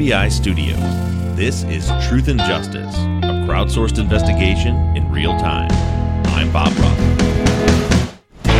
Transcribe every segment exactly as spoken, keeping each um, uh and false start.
B I Studios. This is Truth and Justice, a crowdsourced investigation in real time. I'm Bob Ruff.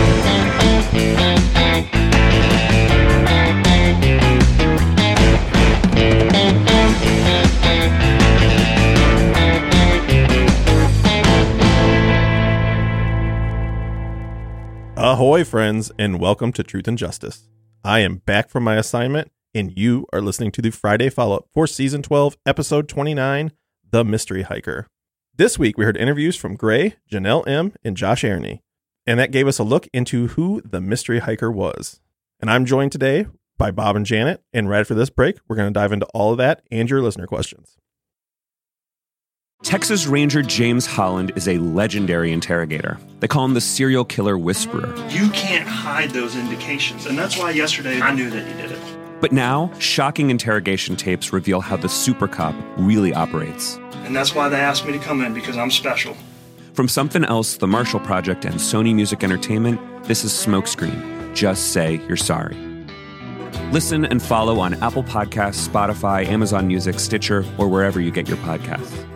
Ahoy, friends, and welcome to Truth and Justice. I am back from my assignment, and you are listening to the Friday follow-up for Season twelve, Episode twenty-nine, The Mystery Hiker. This week, we heard interviews from Gray, Janelle M., and Josh Airney, and that gave us a look into who the Mystery Hiker was. And I'm joined today by Bob and Janet, and right after this break, we're going to dive into all of that and your listener questions. Texas Ranger James Holland is a legendary interrogator. They call him the serial killer whisperer. You can't hide those indications, and that's why yesterday I knew that he did it. But now, shocking interrogation tapes reveal how the super cop really operates. And that's why they asked me to come in, because I'm special. From Something Else, The Marshall Project, and Sony Music Entertainment, this is Smokescreen. Just say you're sorry. Listen and follow on Apple Podcasts, Spotify, Amazon Music, Stitcher, or wherever you get your podcasts.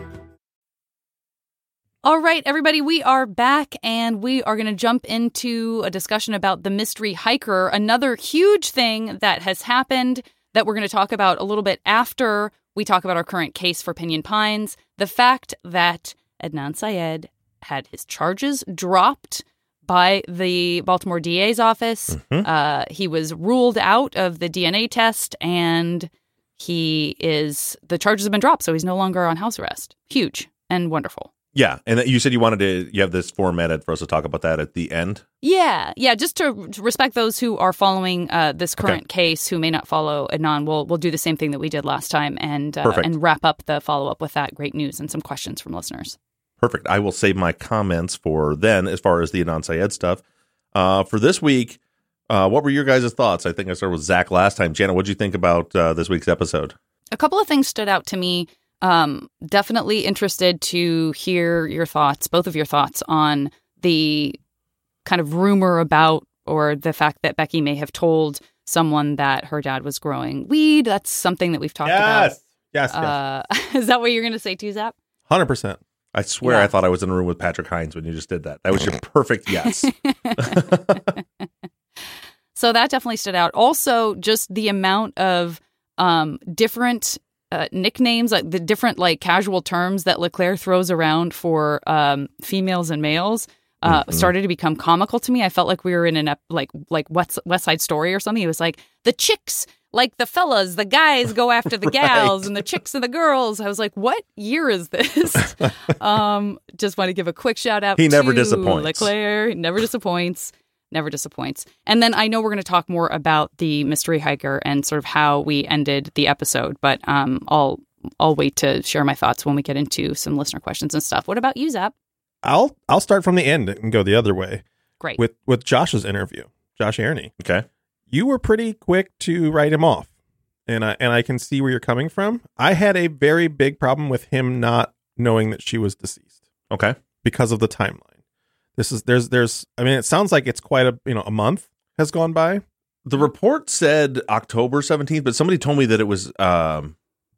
All right, everybody, we are back, and we are going to jump into a discussion about the Mystery Hiker, another huge thing that has happened that we're going to talk about a little bit after we talk about our current case for Pinyon Pines, the fact that Adnan Syed had his charges dropped by the Baltimore D A's office. Mm-hmm. Uh, he was ruled out of the D N A test, and he is the charges have been dropped, so he's no longer on house arrest. Huge and wonderful. Yeah, and you said you wanted to, you have this formatted for us to talk about that at the end? Yeah, yeah, just to, to respect those who are following uh, this current okay. case, who may not follow Adnan, we'll, we'll do the same thing that we did last time and uh, and wrap up the follow-up with that great news and some questions from listeners. Perfect. I will save my comments for then as far as the Adnan Syed stuff. Uh, for this week, uh, what were your guys' thoughts? I think I started with Zach last time. Janet, what did you think about uh, this week's episode? A couple of things stood out to me. Um, definitely interested to hear your thoughts, both of your thoughts on the kind of rumor about or the fact that Becky may have told someone that her dad was growing weed. That's something that we've talked yes. about. Yes, yes, uh, yes. Is that what you're going to say too, Zap? one hundred percent. I swear yeah. I thought I was in a room with Patrick Hines when you just did that. That was your perfect yes. So that definitely stood out. Also, just the amount of um, different Uh, nicknames, like the different like casual terms that Leclerc throws around for um, females and males, uh, mm-hmm. started to become comical to me. I felt like we were in an ep- like like West, West Side Story or something. It was like the chicks, like the fellas, the guys go after the gals, right. and the chicks and the girls. I was like, what year is this? um, just want to give a quick shout out. He to never disappoints. Leclerc. He never disappoints. Never disappoints. And then I know we're going to talk more about the Mystery Hiker and sort of how we ended the episode, but um, I'll I'll wait to share my thoughts when we get into some listener questions and stuff. What about you, Zap? I'll I'll start from the end and go the other way. Great. With with Josh's interview, Josh Airney. Okay. You were pretty quick to write him off, and I and I can see where you're coming from. I had a very big problem with him not knowing that she was deceased. Okay. Because of the timeline. This is there's there's I mean it sounds like it's quite a you know a month has gone by. The report said October seventeenth, but somebody told me that it was um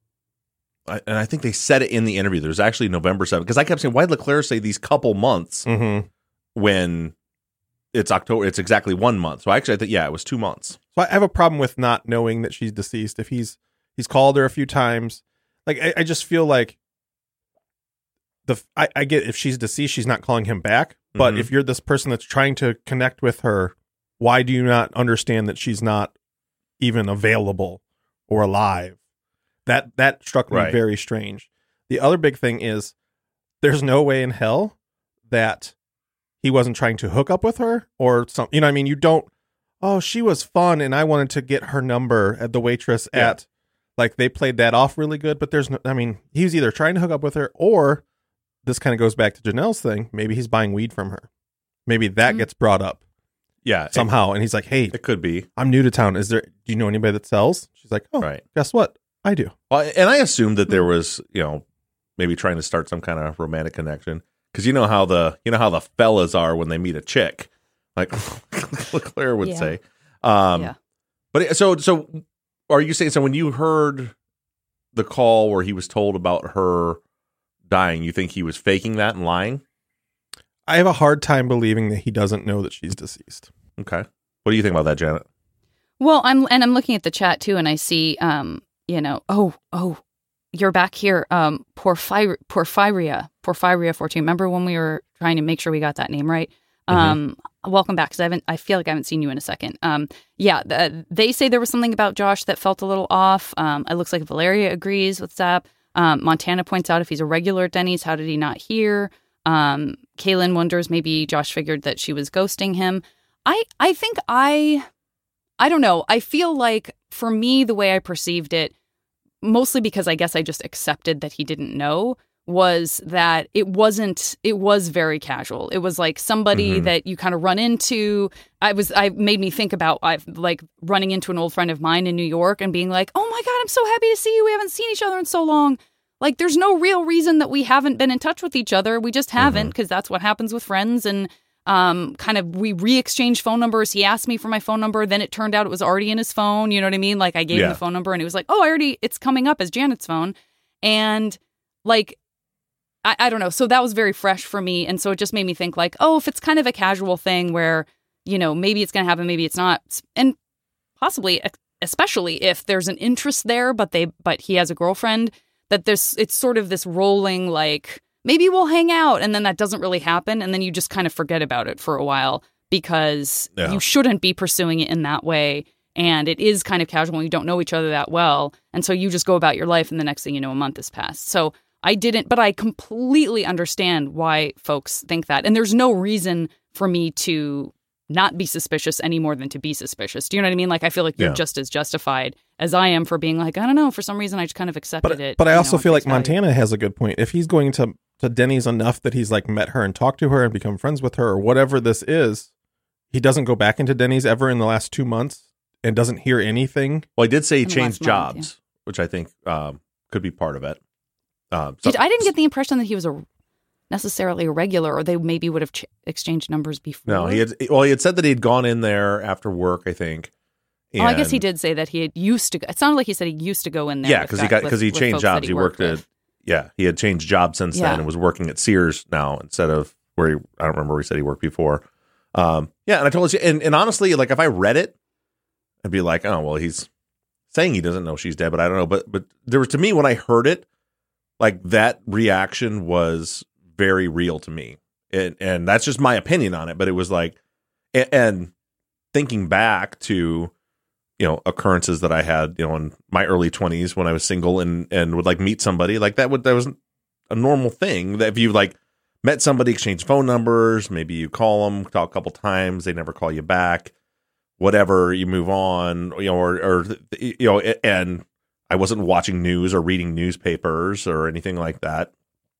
I, and I think they said it in the interview. There's actually November seventh, because I kept saying, why did Leclerc say these couple months mm-hmm. when it's October? It's exactly one month. So actually I think yeah, it was two months. So I have a problem with not knowing that she's deceased. If he's he's called her a few times, like I, I just feel like the I, I get if she's deceased, she's not calling him back. But mm-hmm. if you're this person that's trying to connect with her, why do you not understand that she's not even available or alive? That that struck me right. very strange. The other big thing is there's no way in hell that he wasn't trying to hook up with her or something. You know what I mean? You don't, oh, she was fun and I wanted to get her number at the waitress yeah. at, like they played that off really good. But there's no, I mean, he was either trying to hook up with her or this kind of goes back to Janelle's thing. Maybe he's buying weed from her. Maybe that mm-hmm. gets brought up. Yeah. Somehow. It, and he's like, hey, it could be. I'm new to town. Is there, do you know anybody that sells? She's like, oh, right. Guess what? I do. Well, and I assumed that there was, you know, maybe trying to start some kind of romantic connection. Because you know how the, you know how the fellas are when they meet a chick, like Leclerc would yeah. say. Um, yeah. But so, so are you saying, so when you heard the call where he was told about her dying, you think he was faking that and lying? I have a hard time believing that he doesn't know that she's deceased. Okay. What do you think about that, Janet? Well, I'm and I'm looking at the chat too, and I see, um, you know, oh, oh, you're back here, um, Porphyr- Porphyria, Porphyria fourteen. Remember when we were trying to make sure we got that name right? Um, mm-hmm. Welcome back, because I haven't. I feel like I haven't seen you in a second. Um, yeah, the, they say there was something about Josh that felt a little off. Um, it looks like Valeria agrees with Zap. Um, Montana points out if he's a regular at Denny's, how did he not hear? Um, Kaylin wonders maybe Josh figured that she was ghosting him. I, I think I, I don't know. I feel like for me, the way I perceived it, mostly because I guess I just accepted that he didn't know, was that it wasn't, it was very casual. It was like somebody mm-hmm. that you kind of run into. I was, I made me think about I've like running into an old friend of mine in New York and being like, oh my God, I'm so happy to see you. We haven't seen each other in so long. Like, there's no real reason that we haven't been in touch with each other. We just haven't, because mm-hmm. that's what happens with friends. And um, kind of we re-exchanged phone numbers. He asked me for my phone number. Then it turned out it was already in his phone. You know what I mean? Like, I gave yeah. him the phone number and he was like, oh, I already, it's coming up as Janet's phone. And like, I, I don't know. So that was very fresh for me. And so it just made me think like, oh, if it's kind of a casual thing where, you know, maybe it's going to happen, maybe it's not. And possibly, especially if there's an interest there, but they, but he has a girlfriend, that there's, it's sort of this rolling, like, maybe we'll hang out, and then that doesn't really happen, and then you just kind of forget about it for a while, because yeah. you shouldn't be pursuing it in that way, and it is kind of casual, and you don't know each other that well, and so you just go about your life, and the next thing you know, a month has passed. So I didn't, but I completely understand why folks think that, and there's no reason for me to not be suspicious any more than to be suspicious. Do you know what I mean? Like, I feel like you're yeah. just as justified as I am for being like, I don't know, for some reason I just kind of accepted but, it. But I also know, feel like value. Montana has a good point. If he's going to, to Denny's enough that he's like met her and talked to her and become friends with her or whatever this is, he doesn't go back into Denny's ever in the last two months and doesn't hear anything. Well, I did say he in changed jobs, month, yeah. which I think um, could be part of it. Um, so, Did, I didn't get the impression that he was a necessarily a regular, or they maybe would have ch- exchanged numbers before. No, he had. Well, he had said that he'd gone in there after work, I think. And, oh, I guess he did say that he had used to. Go, it sounded like he said he used to go in there. Yeah, because he got because he changed jobs. He, he worked, worked at. Yeah, he had changed jobs since yeah. then and was working at Sears now instead of where he. I don't remember where he said he worked before. Um, yeah, and I told you, and, and honestly, like if I read it, I'd be like, oh well, he's saying he doesn't know she's dead, but I don't know. But but there was to me when I heard it, like that reaction was very real to me, and and that's just my opinion on it. But it was like, and, and thinking back to, you know, occurrences that I had, you know, in my early twenties when I was single and and would like meet somebody, like that would that was a normal thing. That if you like met somebody, exchange phone numbers, maybe you call them, talk a couple times, they never call you back, whatever, you move on, you know, or or you know, and I wasn't watching news or reading newspapers or anything like that.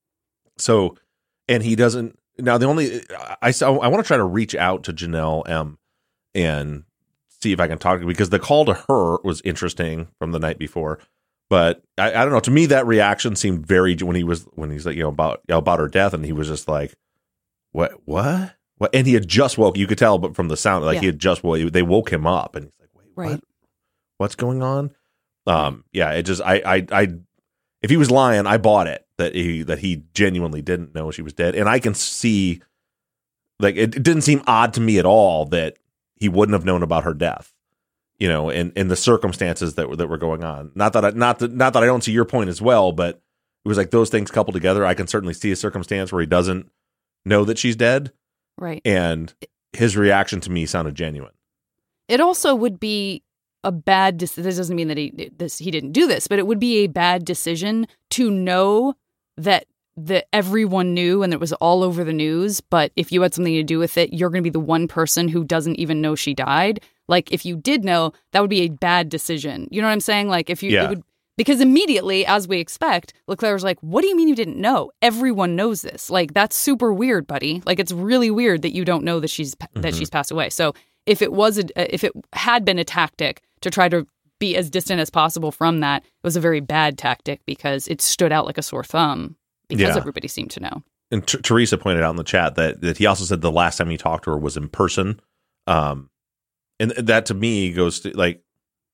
So, and he doesn't, now the only, I saw, I want to try to reach out to Janelle M and see if I can talk to her, because the call to her was interesting from the night before, but I, I don't know, to me that reaction seemed very, when he was, when he's like, you know, about, you know, about her death, and he was just like, what, what, what, and he had just woke, you could tell, but from the sound, like yeah. he had just woke, they woke him up, and he's like, wait, right. what, what's going on? Um, yeah, it just, I, I, I, if he was lying, I bought it that he, that he genuinely didn't know she was dead. And I can see, like, it, it didn't seem odd to me at all that he wouldn't have known about her death, you know, and, and the circumstances that were, that were going on. Not that I, not that, not that I don't see your point as well, but it was like those things coupled together. I can certainly see a circumstance where he doesn't know that she's dead. Right. And his reaction to me sounded genuine. It also would be a bad, this doesn't mean that he this he didn't do this, but it would be a bad decision to know that that everyone knew and it was all over the news, but if you had something to do with it, you're going to be the one person who doesn't even know she died. Like, if you did know, that would be a bad decision. You know what I'm saying? Like, if you, yeah. it would, because immediately, as we expect, Leclerc was like, what do you mean you didn't know? Everyone knows this. Like, that's super weird, buddy. Like, it's really weird that you don't know that she's mm-hmm. that she's passed away. So if it was, a, if it had been a tactic to try to be as distant as possible from that, it was a very bad tactic because it stood out like a sore thumb because yeah. everybody seemed to know. And T- Teresa pointed out in the chat that, that he also said the last time he talked to her was in person. Um, and that to me goes to like,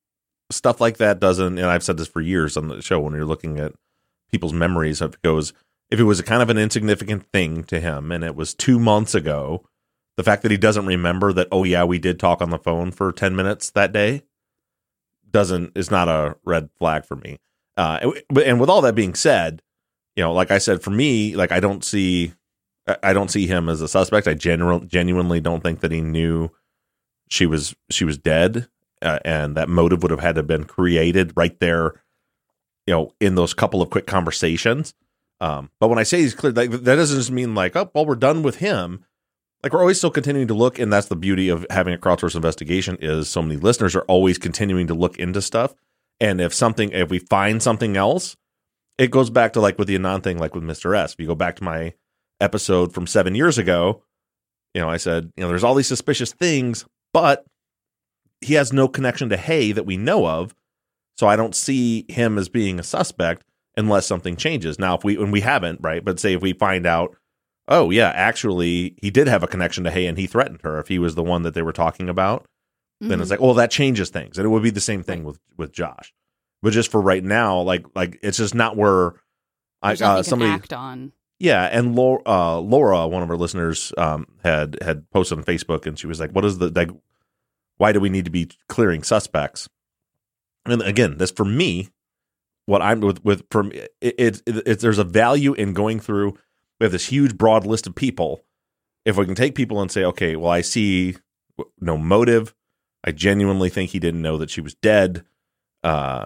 stuff like that doesn't, and I've said this for years on the show, when you're looking at people's memories, if it goes, if it was a kind of an insignificant thing to him and it was two months ago, the fact that he doesn't remember that, oh yeah, we did talk on the phone for ten minutes that day, doesn't, is not a red flag for me. Uh, and with all that being said, you know, like I said, for me, like I don't see, I don't see him as a suspect. I genu- genuinely don't think that he knew she was she was dead, uh, and that motive would have had to have been created right there, you know, in those couple of quick conversations. Um, but when I say he's clear, like, that doesn't just mean like, oh, well, we're done with him. Like, we're always still continuing to look, and that's the beauty of having a crowdsourced investigation, is so many listeners are always continuing to look into stuff. And if something, if we find something else, it goes back to like with the Anon thing, like with Mister S. If you go back to my episode from seven years ago, you know, I said, you know, there's all these suspicious things, but he has no connection to Hay that we know of. So I don't see him as being a suspect unless something changes. Now, if we, and we haven't, right? But say if we find out, oh yeah, actually he did have a connection to Hay and he threatened her, if he was the one that they were talking about, mm-hmm. then it's like, well, that changes things. And it would be the same thing with, with Josh. But just for right now, like, like it's just not where I, uh, somebody act on. Yeah. And Laura, uh, Laura, one of our listeners, um, had, had posted on Facebook, and she was like, what is the, like, why do we need to be clearing suspects? And again, this for me, what I'm with, with from it, it, it, it, there's a value in going through. We have this huge, broad list of people. If we can take people and say, okay, well, I see no motive. I genuinely think he didn't know that she was dead. Uh,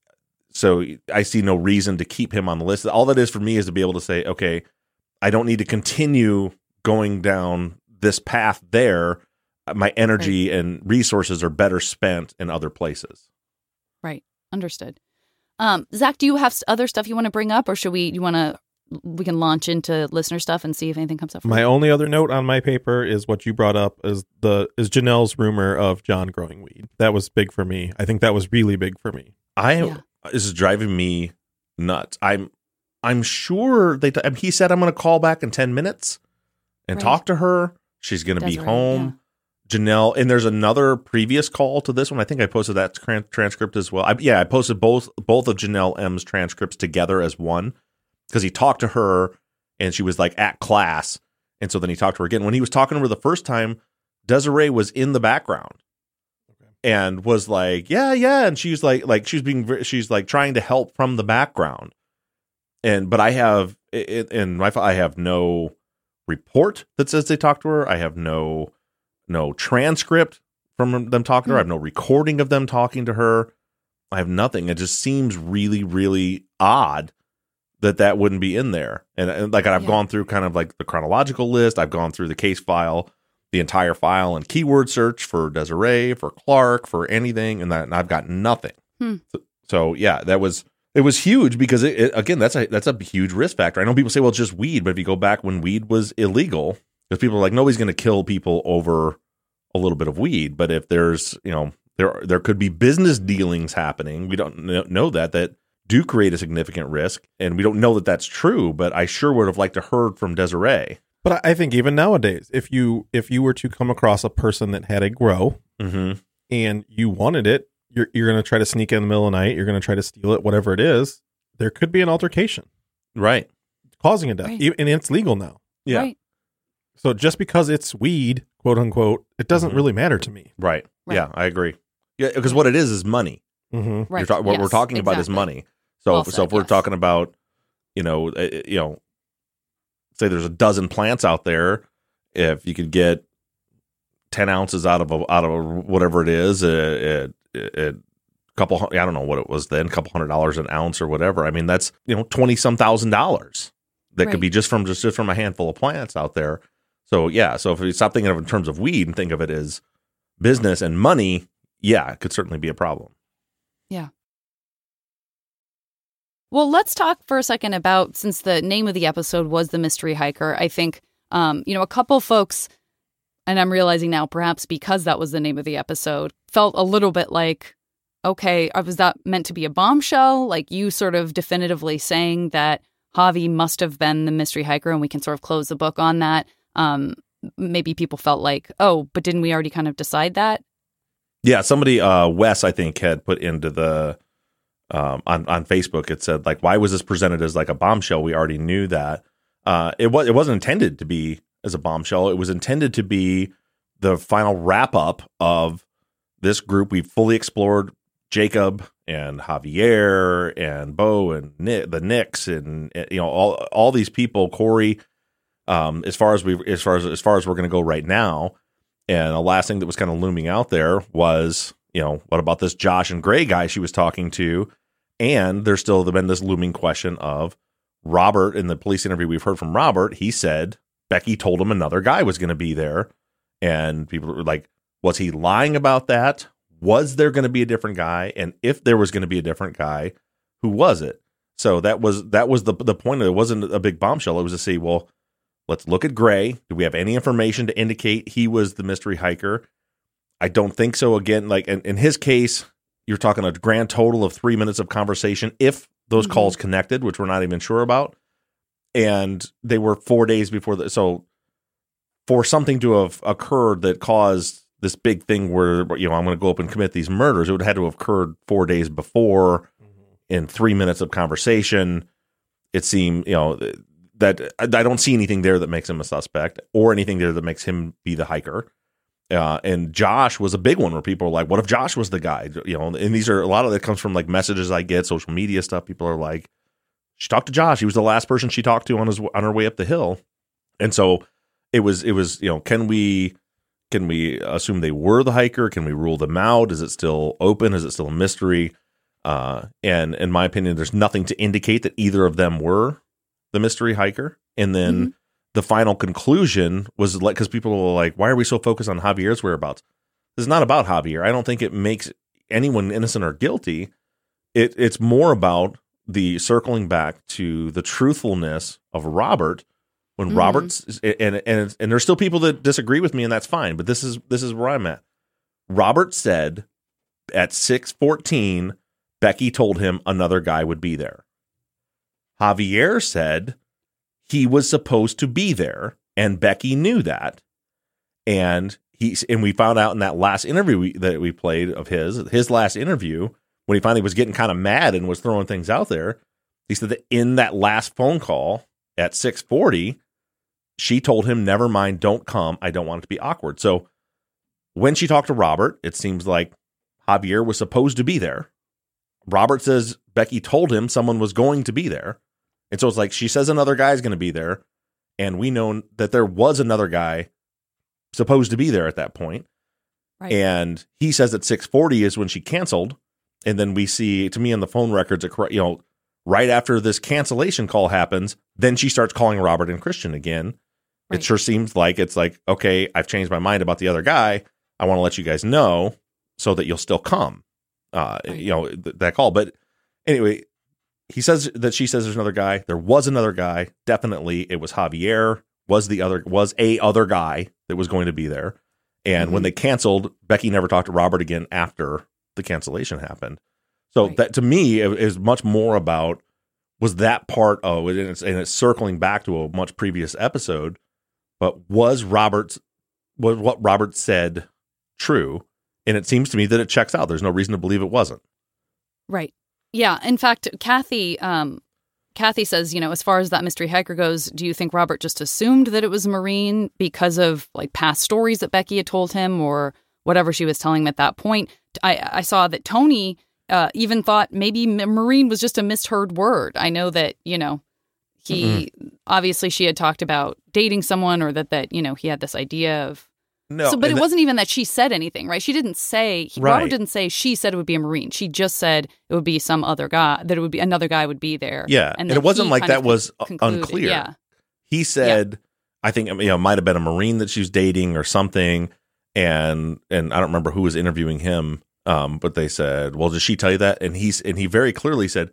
so I see no reason to keep him on the list. All that is for me is to be able to say, okay, I don't need to continue going down this path there. My energy right. and resources are better spent in other places. Right. Understood. Um, Zach, do you have other stuff you want to bring up, or should we, you want to, we can launch into listener stuff and see if anything comes up? My you? only other note on my paper is what you brought up is the, is Janelle's rumor of John growing weed. That was big for me. I think that was really big for me. I, yeah. This is driving me nuts. I'm, I'm sure they, t- he said, I'm going to call back in ten minutes and right. talk to her. She's going to be home. Yeah. Janelle, and there's another previous call to this one. I think I posted that tran- transcript as well. I, yeah, I posted both both of Janelle M's transcripts together as one, because he talked to her and she was like at class, and so then he talked to her again. When he was talking to her the first time, Desiree was in the background okay. and was like, "Yeah, yeah," and she's like, like she's being, she's like trying to help from the background. And but I have in my I have no report that says they talked to her. I have no. No transcript from them talking to her. I have no recording of them talking to her. I have nothing. It just seems really, really odd that that wouldn't be in there. And, and like I've yeah. gone through kind of like the chronological list. I've gone through the case file, the entire file, and keyword search for Desiree, for Clark, for anything, and that and I've got nothing. Hmm. So, so yeah, that was it was huge because it, it, again, that's a that's a huge risk factor. I know people say, well, it's just weed, but if you go back when weed was illegal. Because people are like, nobody's going to kill people over a little bit of weed. But if there's, you know, there there could be business dealings happening. We don't know that, that do create a significant risk. And we don't know that that's true. But I sure would have liked to heard from Desiree. But I think even nowadays, if you if you were to come across a person that had a grow mm-hmm. and you wanted it, you're, you're going to try to sneak it in the middle of the night. You're going to try to steal it, whatever it is. There could be an altercation. Right. Causing a death. Right. And it's legal now. Yeah. Right. So just because it's weed, quote unquote, it doesn't mm-hmm. really matter to me. Right. right. Yeah, I agree. Yeah, because what it is is money. Mm-hmm. Right. Ta- what yes, we're talking exactly. about is money. So, well if, said, so if we're yes. talking about, you know, uh, you know, say there's a dozen plants out there, if you could get ten ounces out of a, out of a, whatever it is, a, a, a couple, I don't know what it was then, a couple hundred dollars an ounce or whatever. I mean, that's, you know, twenty some thousand dollars that right. could be just from just, just from a handful of plants out there. So, yeah, so if you stop thinking of it in terms of weed and think of it as business and money, yeah, it could certainly be a problem. Yeah. Well, let's talk for a second about, since the name of the episode was The Mystery Hiker, I think, um, you know, a couple folks, and I'm realizing now perhaps because that was the name of the episode, felt a little bit like, okay, was that meant to be a bombshell? Like you sort of definitively saying that Javi must have been the mystery hiker and we can sort of close the book on that. Um, maybe people felt like, oh, but didn't we already kind of decide that? Yeah, somebody, uh, Wes, I think, had put into the um, on on Facebook. It said like, why was this presented as like a bombshell? We already knew that. Uh, it was it wasn't intended to be as a bombshell. It was intended to be the final wrap up of this group. We fully explored Jacob and Javier and Bo and Nick, the Knicks, and you know all all these people, Corey. Um, as far as we as far as as far as we're going to go right now. And the last thing that was kind of looming out there was, you know, what about this Josh and Gray guy she was talking to? And there's still been this looming question of Robert. In the police interview we've heard from Robert, he said Becky told him another guy was going to be there. And people were like, was he lying about that? Was there going to be a different guy? And if there was going to be a different guy, who was it? So that was that was the the point of it. It wasn't a big bombshell. It was to see, well, let's look at Gray. Do we have any information to indicate he was the mystery hiker? I don't think so. Again, like in, in his case, you're talking a grand total of three minutes of conversation, if those mm-hmm. calls connected, which we're not even sure about. And they were four days before the, so for something to have occurred that caused this big thing where, you know, I'm going to go up and commit these murders, it would have had to have occurred four days before mm-hmm. in three minutes of conversation. It seemed, you know, that I don't see anything there that makes him a suspect or anything there that makes him be the hiker. Uh, and Josh was a big one where people are like, what if Josh was the guy? You know, and these are a lot of that comes from like messages I get, social media stuff. People are like, she talked to Josh. He was the last person she talked to on his on her way up the hill. And so it was it was, you know, can we can we assume they were the hiker? Can we rule them out? Is it still open? Is it still a mystery? Uh, and in my opinion, there's nothing to indicate that either of them were the mystery hiker. And then mm-hmm. the final conclusion was like, because people were like, why are we so focused on Javier's whereabouts? This is not about Javier. I don't think it makes anyone innocent or guilty. It It's more about the circling back to the truthfulness of Robert when mm-hmm. Robert's and, and, and there's still people that disagree with me, and that's fine. But this is, this is where I'm at. Robert said at six fourteen, Becky told him another guy would be there. Javier said he was supposed to be there, and Becky knew that. And he and we found out in that last interview we, that we played of his, his last interview, when he finally was getting kind of mad and was throwing things out there, he said that in that last phone call at six forty, she told him, never mind, don't come. I don't want it to be awkward. So when she talked to Robert, it seems like Javier was supposed to be there. Robert says Becky told him someone was going to be there. And so it's like she says another guy's going to be there, and we know that there was another guy supposed to be there at that point. Right. And he says at six forty is when she canceled, and then we see, to me on the phone records, you know, right after this cancellation call happens, then she starts calling Robert and Christian again. Right. It sure seems like it's like, okay, I've changed my mind about the other guy. I want to let you guys know so that you'll still come. Uh, right. You know, th- that call. But anyway, he says that she says there's another guy. There was another guy. Definitely, it was Javier. Was the other was a other guy that was going to be there. And mm-hmm. when they canceled, Becky never talked to Robert again after the cancellation happened. So right. that to me it is much more about was that part of it, and it's, and it's circling back to a much previous episode. But was Robert's was what Robert said true? And it seems to me that it checks out. There's no reason to believe it wasn't. Right. Yeah. In fact, Kathy, um, Kathy says, you know, as far as that mystery hiker goes, do you think Robert just assumed that it was a Marine because of like past stories that Becky had told him or whatever she was telling him at that point? I, I saw that Tony uh, even thought maybe Marine was just a misheard word. I know that, you know, he mm-hmm. obviously she had talked about dating someone or that, that, you know, he had this idea of. No, so, but it that, wasn't even that she said anything, right? She didn't say, he, right. Robert didn't say she said it would be a Marine. She just said it would be some other guy, that it would be another guy would be there. Yeah. And, and it wasn't like that was concluded. Unclear. Yeah. He said, yeah. I think, you know, it might have been a Marine that she was dating or something. And, and I don't remember who was interviewing him. Um, but they said, well, did she tell you that? And he's, and he very clearly said,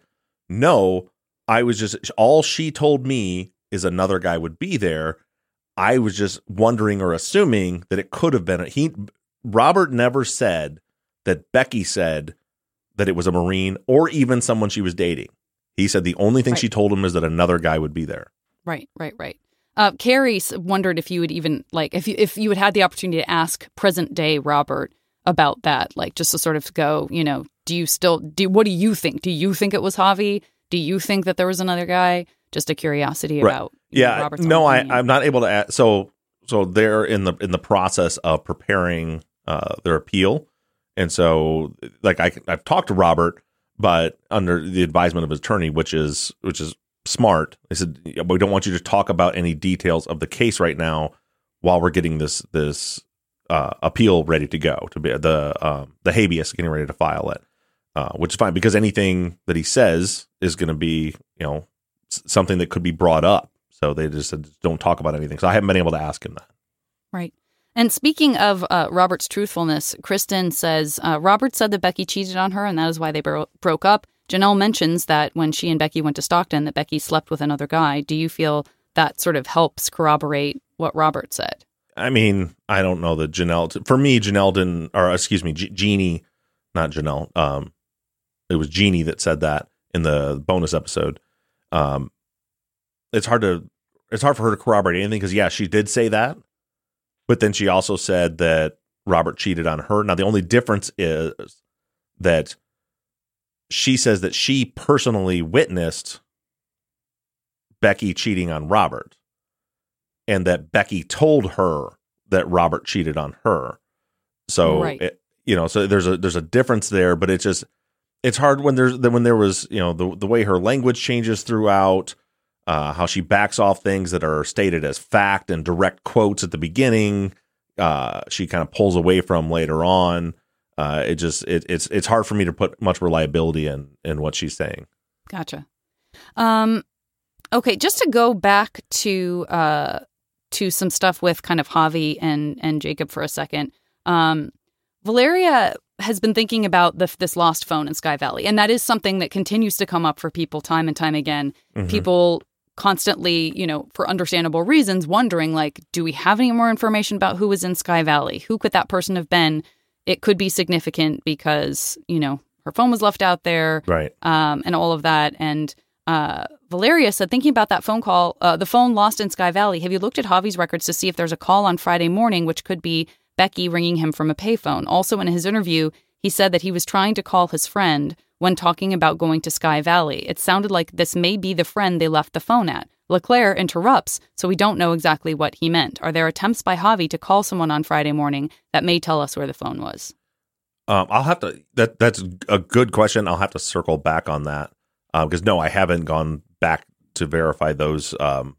no, I was just, all she told me is another guy would be there. I was just wondering or assuming that it could have been. A, he Robert never said that Becky said that it was a Marine or even someone she was dating. He said the only thing right. she told him is that another guy would be there. Right, right, right. Uh, Carrie wondered if you would even like if you if you had had the opportunity to ask present day Robert about that, like just to sort of go, you know, do you still do? What do you think? Do you think it was Javi? Do you think that there was another guy? Just a curiosity right. about yeah. know, Robert's no, I, opinion. I'm not able to. Add, so so they're in the in the process of preparing uh, their appeal, and so like I I've talked to Robert, but under the advisement of his attorney, which is which is smart. They said we don't want you to talk about any details of the case right now while we're getting this this uh, appeal ready to go to be the um, the habeas getting ready to file it. Uh, which is fine because anything that he says is going to be, you know, s- something that could be brought up. So they just said, don't talk about anything. So I haven't been able to ask him that. Right. And speaking of uh, Robert's truthfulness, Kristen says, uh, Robert said that Becky cheated on her and that is why they bro- broke up. Janelle mentions that when she and Becky went to Stockton, that Becky slept with another guy. Do you feel that sort of helps corroborate what Robert said? I mean, I don't know that Janelle, for me, Janelle didn't, or excuse me, G- Jeannie, not Janelle, um, it was Jeannie that said that in the bonus episode. Um, it's hard to, it's hard for her to corroborate anything because, yeah, she did say that. But then she also said that Robert cheated on her. Now, the only difference is that she says that she personally witnessed Becky cheating on Robert and that Becky told her that Robert cheated on her. So, right. it, you know, so there's a, there's a difference there, but it's just, it's hard when there's when there was, you know, the the way her language changes throughout, uh, how she backs off things that are stated as fact and direct quotes at the beginning. Uh, she kind of pulls away from later on. Uh, it just it, it's it's hard for me to put much reliability in in what she's saying. Gotcha. Um, okay, just to go back to uh, to some stuff with kind of Javi and and Jacob for a second. Um, Valeria has been thinking about the, this lost phone in Sky Valley. And that is something that continues to come up for people time and time again. Mm-hmm. People constantly, you know, for understandable reasons, wondering, like, do we have any more information about who was in Sky Valley? Who could that person have been? It could be significant because, you know, her phone was left out there. Right. Um, and all of that. And uh, Valeria said, thinking about that phone call, uh, the phone lost in Sky Valley, have you looked at Javi's records to see if there's a call on Friday morning, which could be Becky ringing him from a payphone? Also, in his interview, he said that he was trying to call his friend when talking about going to Sky Valley. It sounded like this may be the friend they left the phone at. LeClaire interrupts, so we don't know exactly what he meant. Are there attempts by Javi to call someone on Friday morning that may tell us where the phone was? Um, I'll have to, that that's a good question. I'll have to circle back on that. Because uh, no, I haven't gone back to verify those um,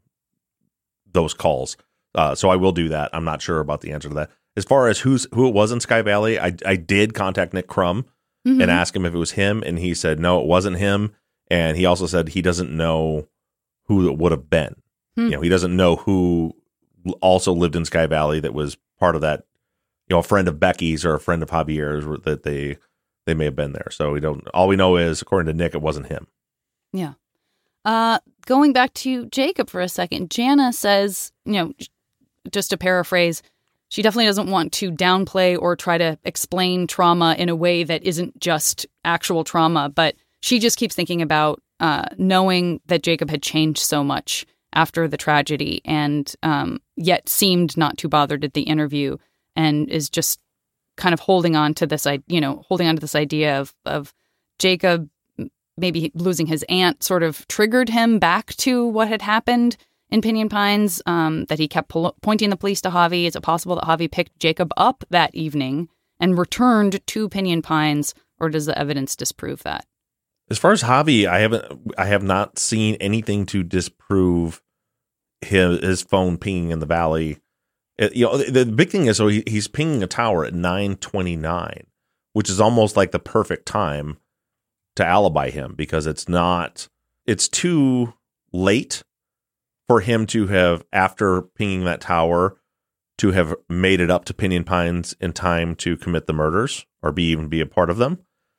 those calls. Uh, so I will do that. I'm not sure about the answer to that. As far as who's who it was in Sky Valley, I I did contact Nick Crum mm-hmm. and ask him if it was him, and he said no, it wasn't him. And he also said he doesn't know who it would have been. Hmm. You know, he doesn't know who also lived in Sky Valley that was part of that. You know, a friend of Becky's or a friend of Javier's that they they may have been there. So we don't. All we know is, according to Nick, it wasn't him. Yeah. Uh, going back to Jacob for a second, Jana says, you know, just to paraphrase, she definitely doesn't want to downplay or try to explain trauma in a way that isn't just actual trauma, but she just keeps thinking about uh, knowing that Jacob had changed so much after the tragedy and um, yet seemed not too bothered at the interview and is just kind of holding on to this, you know, holding on to this idea of, of Jacob maybe losing his aunt sort of triggered him back to what had happened in Pinyon Pines, um, that he kept pol- pointing the police to Javi. Is it possible that Javi picked Jacob up that evening and returned to Pinyon Pines, or does the evidence disprove that? As far as Javi, I haven't, I have not seen anything to disprove his, his phone pinging in the valley. It, you know, the, the big thing is, so he, he's pinging a tower at nine twenty-nine, which is almost like the perfect time to alibi him because it's not, it's too late for him to have, after pinging that tower, to have made it up to Pinyon Pines in time to commit the murders or be even be a part of them.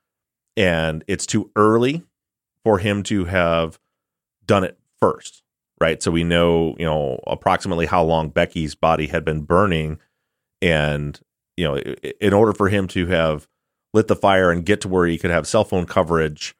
And it's too early for him to have done it first, right? So we know, you know, approximately how long Becky's body had been burning. And, you know, in order for him to have lit the fire and get to where he could have cell phone coverage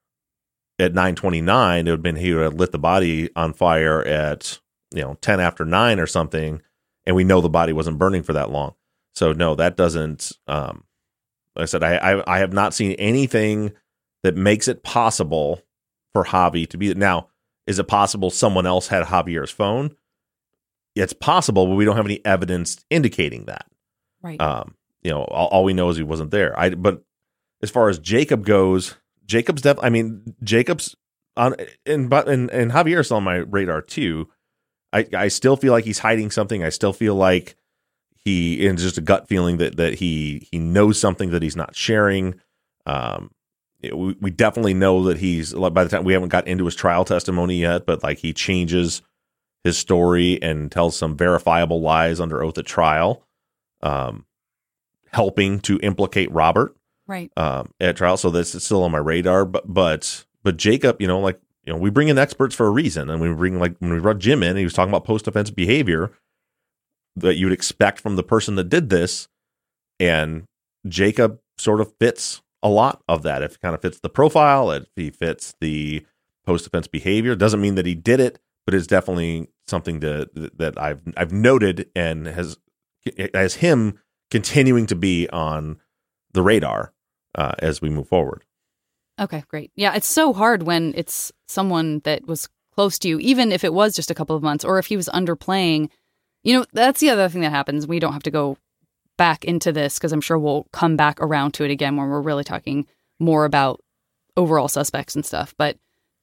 at nine twenty-nine, it would have been he would have lit the body on fire at, you know, ten after nine or something. And we know the body wasn't burning for that long. So no, that doesn't, um, I said, I, I I have not seen anything that makes it possible for Javi to be. Now, is it possible someone else had Javier's phone? It's possible, but we don't have any evidence indicating that. Right. Um, you know, all, all we know is he wasn't there. I but as far as Jacob goes, Jacob's def. I mean, Jacob's on, and but and, and Javier's on my radar too. I I still feel like he's hiding something. I still feel like he, and just a gut feeling that that he he knows something that he's not sharing. Um, it, we we definitely know that he's, by the time we haven't got into his trial testimony yet, but like he changes his story and tells some verifiable lies under oath at trial, um, helping to implicate Robert. Right. Um, at trial. So that's still on my radar. But, but, but Jacob, you know, like, you know, we bring in experts for a reason. And we bring, like, when we brought Jim in, he was talking about post-offense behavior that you would expect from the person that did this. And Jacob sort of fits a lot of that. If it kind of fits the profile, if he fits the post-offense behavior, doesn't mean that he did it, but it's definitely something that, that I've, I've noted and has, as him continuing to be on the radar uh, as we move forward. Okay, great. Yeah, it's so hard when it's someone that was close to you, even if it was just a couple of months, or if he was underplaying. You know, that's the other thing that happens. We don't have to go back into this because I'm sure we'll come back around to it again when we're really talking more about overall suspects and stuff. But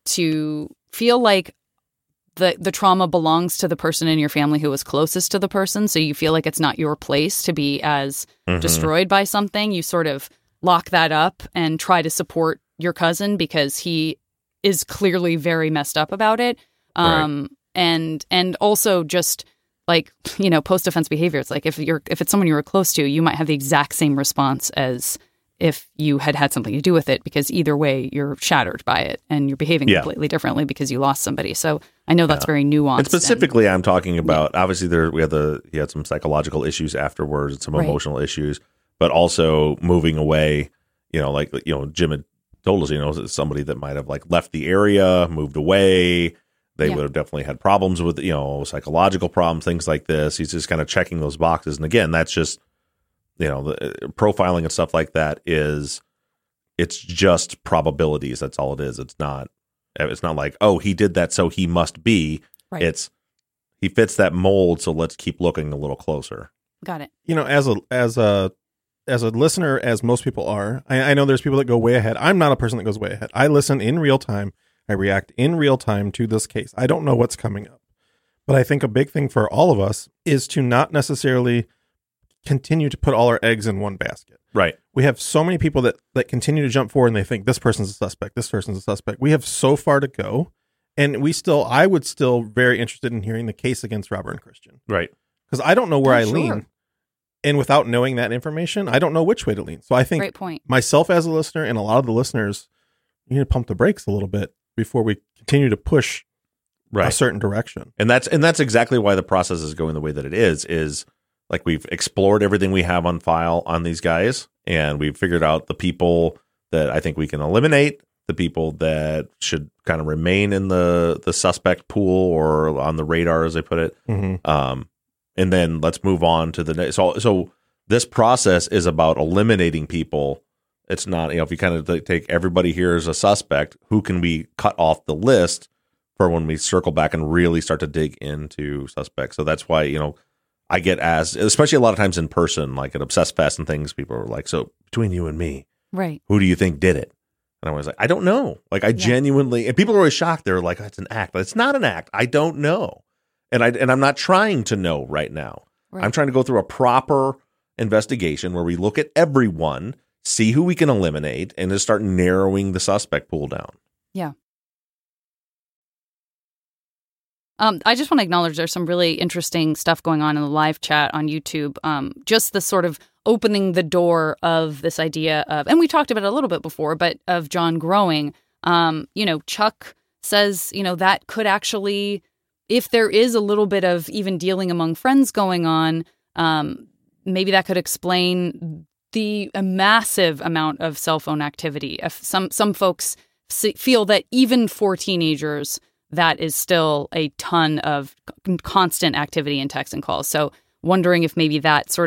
to feel like the the trauma belongs to the person in your family who was closest to the person, so you feel like it's not your place to be as mm-hmm. destroyed by something, you sort of lock that up and try to support your cousin because he is clearly very messed up about it. Um, right. and and also just like, you know, post-offense behavior. It's like if you're if it's someone you were close to, you might have the exact same response as if you had had something to do with it, because either way you're shattered by it and you're behaving yeah. completely differently because you lost somebody. So I know that's yeah. very nuanced. And specifically, and, I'm talking about yeah. obviously there we had the he had some psychological issues afterwards, and some right. emotional issues, but also moving away. You know, like you know, Jim had told us, you know, somebody that might have like left the area, moved away. They yeah. would have definitely had problems with, you know, psychological problems, things like this. He's just kind of checking those boxes. And again, that's just, you know, the profiling and stuff like that is, it's just probabilities. That's all it is. It's not, it's not like, oh, he did that, so he must be. Right. It's, he fits that mold, so let's keep looking a little closer. Got it. You know, as a, as a, as a listener, as most people are, I, I know there's people that go way ahead. I'm not a person that goes way ahead. I listen in real time. I react in real time to this case. I don't know what's coming up. But I think a big thing for all of us is to not necessarily continue to put all our eggs in one basket. Right. We have so many people that, that continue to jump forward and they think this person's a suspect, this person's a suspect. We have so far to go. And we still, I would still very interested in hearing the case against Robert and Christian. Right. Because I don't know where oh, I sure. lean. And without knowing that information, I don't know which way to lean. So I think Great point. myself as a listener and a lot of the listeners, you need to pump the brakes a little bit before we continue to push right. a certain direction. And that's and that's exactly why the process is going the way that it is, is like we've explored everything we have on file on these guys, and we've figured out the people that I think we can eliminate, the people that should kind of remain in the, the suspect pool or on the radar, as they put it. Mm-hmm. Um, and then let's move on to the next. So, so this process is about eliminating people. It's not, you know, if you kind of take everybody here as a suspect, who can we cut off the list for when we circle back and really start to dig into suspects? So that's why, you know, I get asked, especially a lot of times in person, like at Obsessed Fest and things, people are like, so between you and me, right? Who do you think did it? And I was like, I don't know. Like, I yeah. genuinely, and people are always shocked. They're like, it's an act. But it's not an act. I don't know. And, I, and I'm not trying to know right now. Right. I'm trying to go through a proper investigation where we look at everyone, see who we can eliminate, and just start narrowing the suspect pool down. Yeah. Um, I just want to acknowledge there's some really interesting stuff going on in the live chat on YouTube. Um, just the sort of opening the door of this idea of, and we talked about it a little bit before, but of John growing. Um, you know, Chuck says, you know, that could actually, if there is a little bit of even dealing among friends going on, um, maybe that could explain the a massive amount of cell phone activity. If some some folks feel that even for teenagers, that is still a ton of constant activity in text and calls. So wondering if maybe that sort of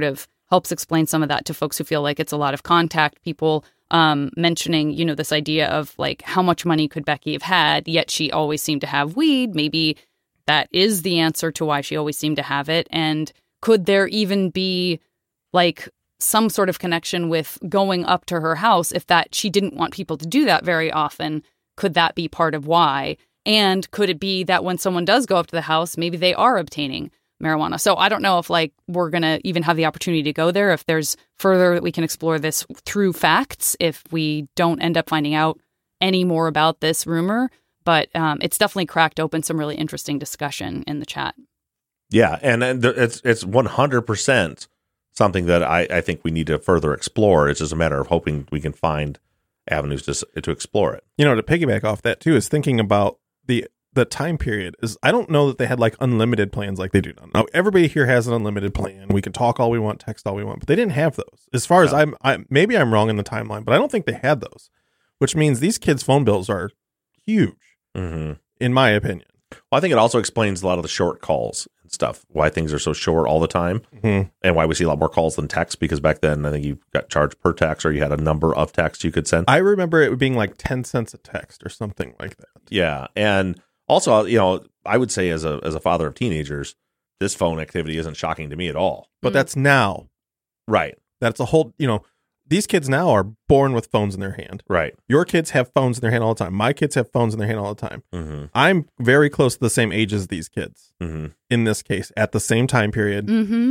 helps explain some of that to folks who feel like it's a lot of contact. People um, mentioning, you know, this idea of like how much money could Becky have had, yet she always seemed to have weed. Maybe that is the answer to why she always seemed to have it. And could there even be like some sort of connection with going up to her house if that she didn't want people to do that very often? Could that be part of why? And could it be that when someone does go up to the house, maybe they are obtaining marijuana? So I don't know if like we're going to even have the opportunity to go there, if there's further that we can explore this through facts, if we don't end up finding out any more about this rumor. But um, it's definitely cracked open some really interesting discussion in the chat. Yeah, and, and it's it's one hundred percent something that I, I think we need to further explore. It's just a matter of hoping we can find avenues to to explore it. You know, to piggyback off that too, is thinking about the the time period. Is I don't know that they had like unlimited plans like they do now. Now everybody here has an unlimited plan. We can talk all we want, text all we want, but they didn't have those. As far as No. I'm, I maybe I'm wrong in the timeline, but I don't think they had those. Which means these kids' phone bills are huge, Mm-hmm. in my opinion. Well, I think it also explains a lot of the short calls and stuff, why things are so short all the time, Mm-hmm. and why we see a lot more calls than texts, because back then I think you got charged per text, or you had a number of texts you could send. I remember it being like ten cents a text or something like that. Yeah, and also, you know, I would say as a as a father of teenagers, this phone activity isn't shocking to me at all. But Mm. that's now. Right, That's a whole, you know, these kids now are born with phones in their hand. right. Your kids have phones in their hand all the time. My kids have phones in their hand all the time. Mm-hmm. I'm very close to the same age as these kids Mm-hmm. in this case at the same time period. Mm-hmm.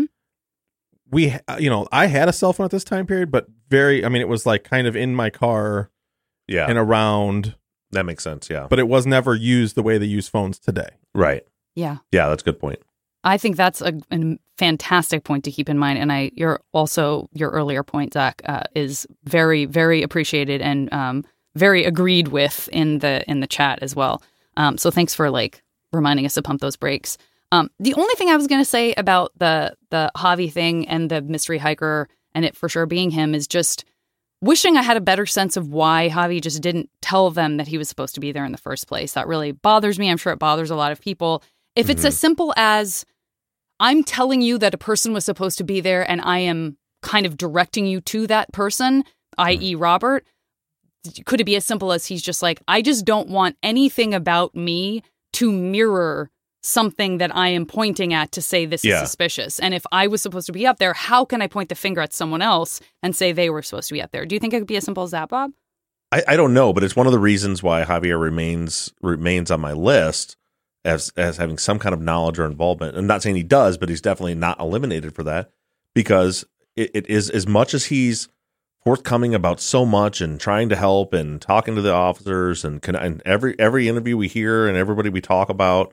We, ha- you know, I had a cell phone at this time period, but very, I mean, it was like kind of in my car Yeah, and around, that makes sense. Yeah, but it was never used the way they use phones today. right. Yeah. Yeah, that's a good point. I think that's a, a fantastic point to keep in mind. And I, you're also, your earlier point, Zach, uh, is very, very appreciated and um, very agreed with in the in the chat as well. Um, so thanks for like reminding us to pump those brakes. Um, the only thing I was going to say about the the Javi thing and the mystery hiker and it for sure being him is just wishing I had a better sense of why Javi just didn't tell them that he was supposed to be there in the first place. That really bothers me. I'm sure it bothers a lot of people. If it's Mhm. as simple as I'm telling you that a person was supposed to be there and I am kind of directing you to that person, that is. Robert, could it be as simple as he's just like, I just don't want anything about me to mirror something that I am pointing at to say this Yeah. is suspicious. And if I was supposed to be up there, how can I point the finger at someone else and say they were supposed to be up there? Do you think it could be as simple as that, Bob? I, I don't know, but it's one of the reasons why Javier remains remains on my list as as having some kind of knowledge or involvement. I'm not saying he does, but he's definitely not eliminated for that, because it, it is, as much as he's forthcoming about so much and trying to help and talking to the officers and, con- and every every interview we hear and everybody we talk about.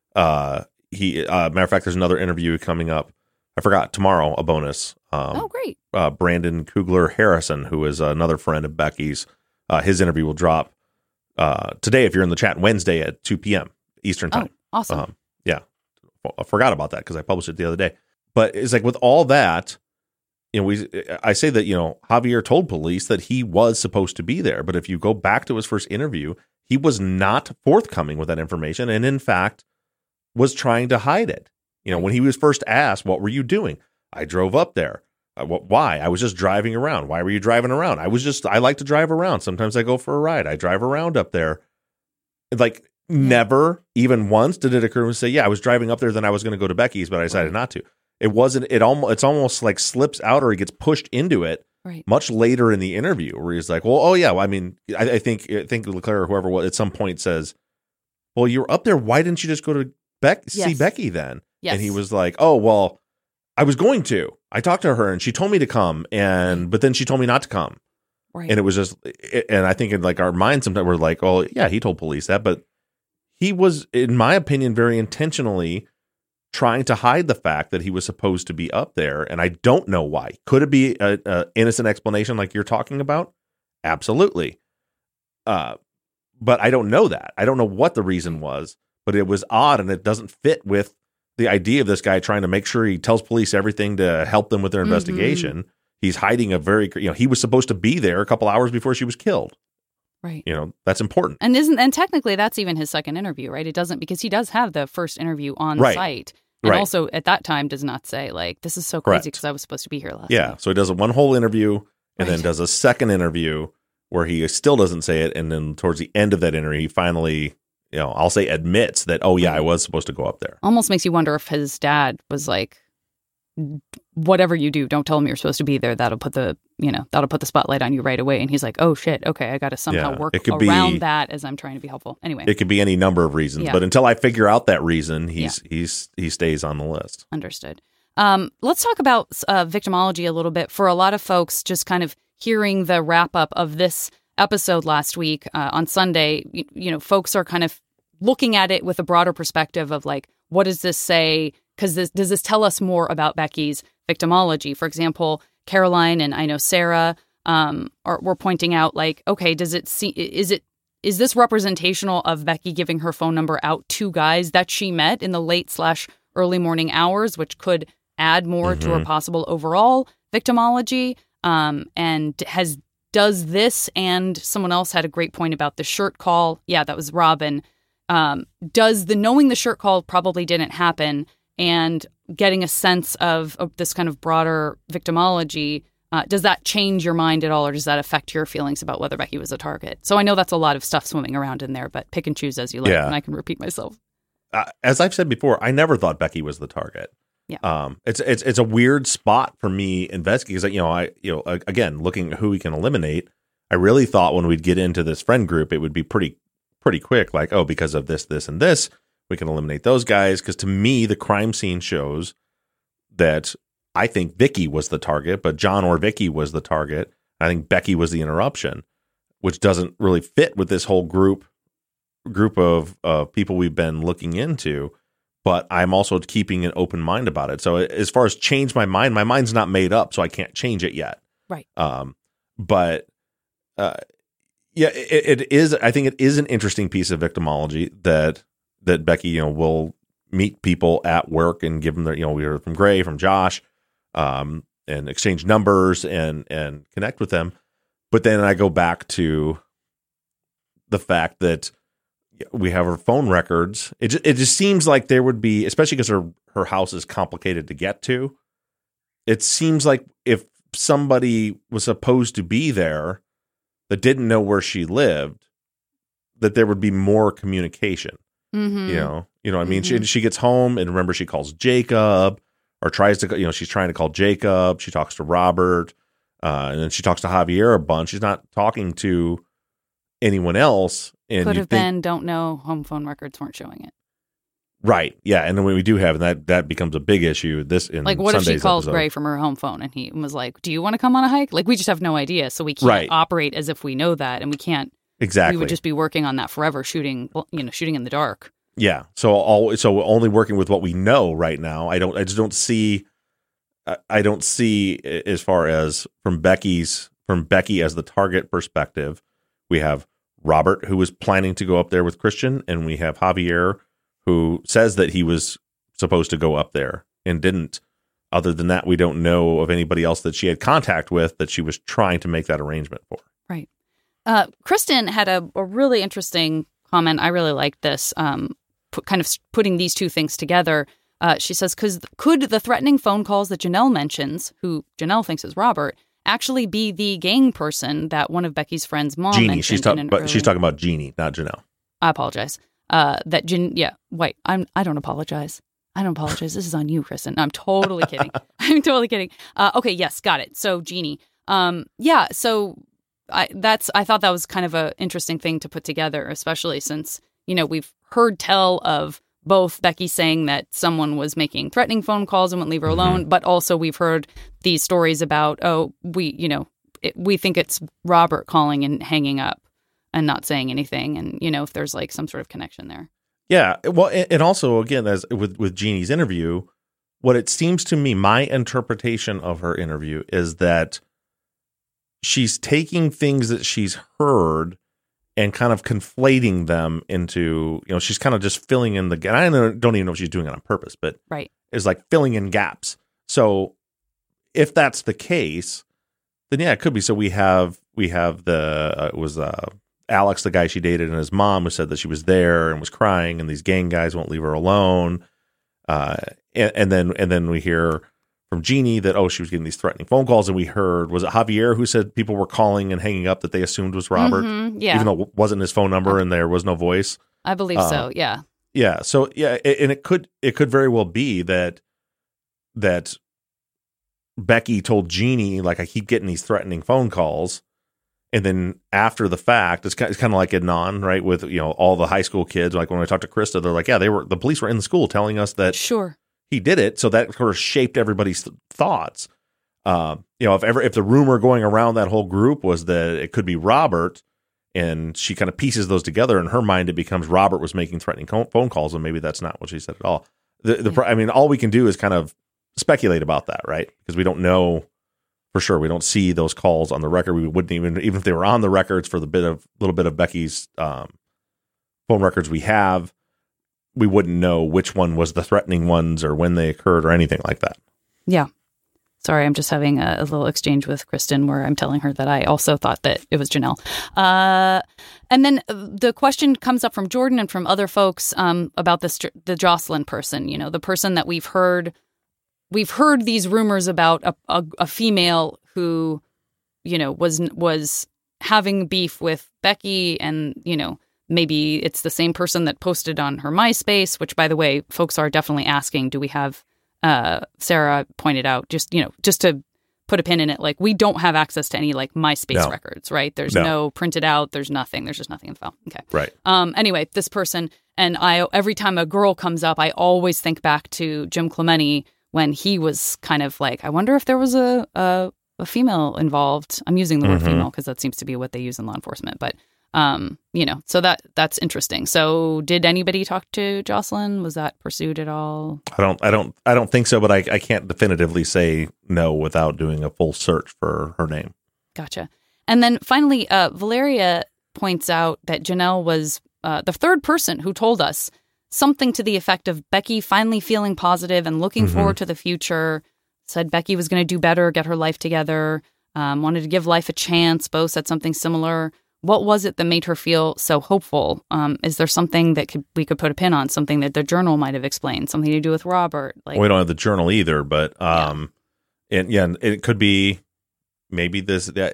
Uh, he uh, matter of fact, there's another interview coming up. I forgot tomorrow, a bonus. Um, oh, great. uh, Brandon Kugler Harrison, who is another friend of Becky's. Uh, his interview will drop uh, today if you're in the chat, Wednesday at two p.m. Eastern time. Oh, awesome. Um, yeah. I forgot about that because I published it the other day. But it's like with all that, you know, we I say that, you know, Javier told police that he was supposed to be there. But if you go back to his first interview, he was not forthcoming with that information. And in fact, was trying to hide it. You know, when he was first asked, what were you doing? I drove up there. Uh, what, why? I was just driving around. Why were you driving around? I was just, I like to drive around. Sometimes I go for a ride. I drive around up there. Like, never, even once, did it occur to say, yeah, I was driving up there, then I was going to go to Becky's, but I decided Right. not to. It wasn't, it almost, it's almost like slips out or he gets pushed into it Right. much later in the interview where he's like, well, oh yeah, well, I mean, I, I think, I think Leclerc or whoever was, at some point says, well, you were up there. Why didn't you just go to Beck, see Yes. Becky then? Yes. And he was like, oh, well, I was going to. I talked to her and she told me to come, and but then she told me not to come. Right. And it was just, and I think in like our minds sometimes we're like, oh yeah, he told police that, but he was, in my opinion, very intentionally trying to hide the fact that he was supposed to be up there, and I don't know why. Could it be a, a innocent explanation like you're talking about? Absolutely. Uh, but I don't know that. I don't know what the reason was, but it was odd, and it doesn't fit with the idea of this guy trying to make sure he tells police everything to help them with their Mhm. investigation. He's hiding a very, you know, he was supposed to be there a couple hours before she was killed. Right. You know, that's important. And isn't and technically that's even his second interview, right? It doesn't, because he does have the first interview on Right. site. And right. also at that time does not say, like, this is so crazy because I was supposed to be here last Yeah. night. So he does a one whole interview and Right. then does a second interview where he still doesn't say it. And then towards the end of that interview, he finally, you know, I'll say admits that, oh, yeah, I was supposed to go up there. Almost makes you wonder if his dad was like, whatever you do, don't tell him you're supposed to be there. That'll put the, you know, that'll put the spotlight on you right away. And he's like, oh, shit. Okay, I got to somehow Yeah, work it could around be- that as I'm trying to be helpful. Anyway, It could be any number of reasons. Yeah. But until I figure out that reason, he's he's he stays on the list. understood. Um, let's talk about uh, victimology a little bit. For a lot of folks, just kind of hearing the wrap up of this episode last week uh, on Sunday, you, you know, folks are kind of looking at it with a broader perspective of like, what does this say? Because this, does this tell us more about Becky's victimology? For example, Caroline and I know Sarah um, are were pointing out like, okay, does it see? Is it is this representational of Becky giving her phone number out to guys that she met in the late slash early morning hours, which could add more Mm-hmm. to her possible overall victimology? Um, and has does this and someone else had a great point about the shirt call. Yeah, that was Robin. Um, does the knowing the shirt call probably didn't happen and getting a sense of, of this kind of broader victimology, uh, does that change your mind at all, or does that affect your feelings about whether Becky was a target? So I know that's a lot of stuff swimming around in there, but pick and choose as you like, Yeah. and I can repeat myself. Uh, as I've said before, I never thought Becky was the target. Yeah. Um, it's it's it's a weird spot for me investigating because, you know, I you know again looking at who we can eliminate. I really thought when we'd get into this friend group, it would be pretty pretty quick. Like, oh, because of this, this, and this, we can eliminate those guys. Because to me, the crime scene shows that I think Vicky was the target, but John or Vicky was the target. I think Becky was the interruption, which doesn't really fit with this whole group group of uh, people we've been looking into. But I'm also keeping an open mind about it. So as far as change my mind, my mind's not made up, so I can't change it yet. Right. Um, but uh, yeah, it, it is. I think it is an interesting piece of victimology that that Becky, you know, will meet people at work and give them their, you know, we heard from Gray, from Josh, um, and exchange numbers and and connect with them. But then I go back to the fact that we have her phone records. It just, it just seems like there would be, especially because her, her house is complicated to get to. It seems like if somebody was supposed to be there that didn't know where she lived, that there would be more communication. Mm-hmm. You know, you know what I mean? Mm-hmm. She, she gets home and remember she calls Jacob or tries to, you know, she's trying to call Jacob. She talks to Robert uh, and then she talks to Javier a bunch. She's not talking to anyone else. And Could have think, been, don't know, home phone records weren't showing it. Right. Yeah. And then when we do have that, that becomes a big issue. This in Like, what Sunday's if she calls episode. Gray from her home phone and he was like, do you want to come on a hike? Like, we just have no idea. So we can't Right. operate as if we know that. And we can't, Exactly. we would just be working on that forever, shooting, you know, shooting in the dark. Yeah. So all so only working with what we know right now. I don't. I just don't see. I- I don't see as far as from Becky's from Becky as the target perspective. We have Robert, who was planning to go up there with Christian, and we have Javier, who says that he was supposed to go up there and didn't. Other than that, we don't know of anybody else that she had contact with that she was trying to make that arrangement for. Right. Uh, Kristen had a, a really interesting comment. I really liked this, um, put, kind of putting these two things together. Uh, she says, Cause, could the threatening phone calls that Janelle mentions, who Janelle thinks is Robert, actually be the gang person that one of Becky's friends' mom Jeannie, mentioned? she's talking, in an but earlier- she's talking about Jeannie, not Janelle. I apologize. Uh, that Jan- yeah, wait, I'm, I don't apologize. I don't apologize. This is on you, Kristen. No, I'm totally kidding. I'm totally kidding. Uh, okay, yes, got it. So Jeannie, um, yeah, so I that's I thought that was kind of a interesting thing to put together, especially since, you know, we've heard tell of both Becky saying that someone was making threatening phone calls and wouldn't leave her alone, mm-hmm. but also we've heard these stories about, oh, we, you know, it, we think it's Robert calling and hanging up and not saying anything, and, you know, if there's like some sort of connection there. Yeah, well, and also again, as with with Jeannie's interview, what it seems to me, my interpretation of her interview is that she's taking things that she's heard and kind of conflating them into, you know, she's kind of just filling in the. And I don't even know if she's doing it on purpose, but right, is like filling in gaps. So if that's the case, then yeah, it could be. So we have we have the uh, it was uh, Alex, the guy she dated, and his mom, who said that she was there and was crying, and these gang guys won't leave her alone. Uh, and, and then and then we hear from Jeannie that, oh, she was getting these threatening phone calls. And we heard, was it Javier who said people were calling and hanging up that they assumed was Robert? Mm-hmm, yeah. Even though it wasn't his phone number and there was no voice. I believe uh, so, yeah. Yeah. So, yeah. And it could it could very well be that that Becky told Jeannie, like, I keep getting these threatening phone calls. And then after the fact, it's kind, it's kind of like Adnan, right? With, you know, all the high school kids. Like when I talked to Krista, they're like, yeah, they were, the police were in the school telling us that sure he did it. So that sort of shaped everybody's th- thoughts. Uh, you know, if ever, if the rumor going around that whole group was that it could be Robert, and she kind of pieces those together in her mind, it becomes Robert was making threatening co- phone calls. And maybe that's not what she said at all. The, the, yeah. I mean, all we can do is kind of speculate about that, right? Because we don't know for sure. We don't see those calls on the record. We wouldn't even, even if they were on the records for the bit of little bit of Becky's um, phone records we have, we wouldn't know which one was the threatening ones or when they occurred or anything like that. Yeah. Sorry, I'm just having a, a little exchange with Kristen where I'm telling her that I also thought that it was Janelle. Uh, and then the question comes up from Jordan and from other folks um, about this, the Jocelyn person, you know, the person that we've heard We've heard these rumors about a, a, a female who, you know, was was having beef with Becky, and, you know, maybe it's the same person that posted on her MySpace, which, by the way, folks are definitely asking, do we have, uh, Sarah pointed out, just, you know, just to put a pin in it, like, we don't have access to any, like, MySpace no. records, right? There's no. no printed out, there's nothing, there's just nothing in the file. Okay. Right. Um. Anyway, this person, and I, every time a girl comes up, I always think back to Jim Clemente, when he was kind of like, I wonder if there was a a, a female involved. I'm using the word mm-hmm. female because that seems to be what they use in law enforcement. But, um, you know, so that that's interesting. So did anybody talk to Jocelyn? Was that pursued at all? I don't I don't, I don't think so, but I, I can't definitively say no without doing a full search for her name. Gotcha. And then finally, uh, Valeria points out that Janelle was uh, the third person who told us something to the effect of Becky finally feeling positive and looking mm-hmm. forward to the future, said Becky was going to do better, get her life together, um, wanted to give life a chance. Bo said something similar. What was it that made her feel so hopeful? Um, is there something that could, we could put a pin on, something that the journal might have explained, something to do with Robert? Like, well, we don't have the journal either, but um, yeah. And, yeah, it could be maybe this. That,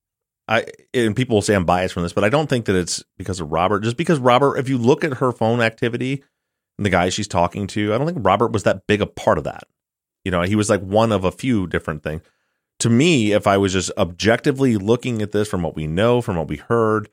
I and people will say I'm biased from this, but I don't think that it's because of Robert. Just because Robert, if you look at her phone activity and the guys she's talking to, I don't think Robert was that big a part of that. You know, he was like one of a few different things. To me, if I was just objectively looking at this from what we know, from what we heard,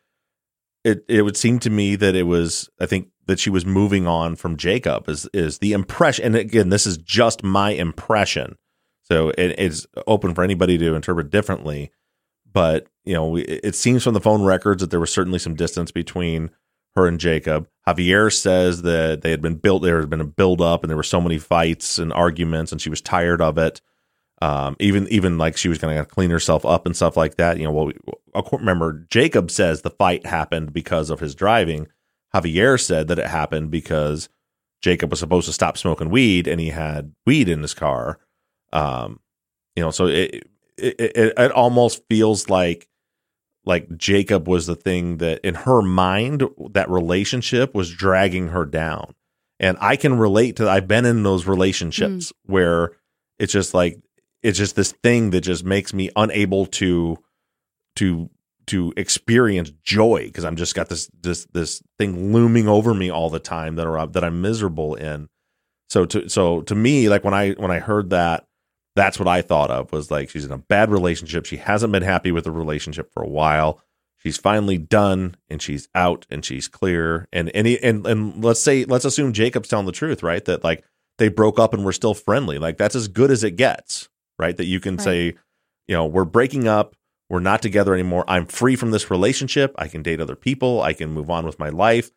it it would seem to me that it was, I think that she was moving on from Jacob is is the impression. And again, this is just my impression. So it, it's open for anybody to interpret differently. But, you know, it seems from the phone records that there was certainly some distance between her and Jacob. Javier says that they had been built, there had been a build up and there were so many fights and arguments and she was tired of it. Um, even, even like she was going to clean herself up and stuff like that. You know, well, we, remember Jacob says the fight happened because of his driving. Javier said that it happened because Jacob was supposed to stop smoking weed and he had weed in his car. Um, you know, so it, It, it it almost feels like like Jacob was the thing that in her mind, that relationship was dragging her down. And I can relate to, I've been in those relationships mm. where it's just like, it's just this thing that just makes me unable to, to, to experience joy. Cause I'm just got this, this, this thing looming over me all the time that are, that I'm miserable in. So to, so to me, like when I, when I heard that, that's what I thought of, was like, she's in a bad relationship. She hasn't been happy with the relationship for a while. She's finally done and she's out and she's clear. And any, and, and let's say, let's assume Jacob's telling the truth, right? That like they broke up and we're still friendly. Like that's as good as it gets, right? That you can right. say, you know, we're breaking up. We're not together anymore. I'm free from this relationship. I can date other people. I can move on with my life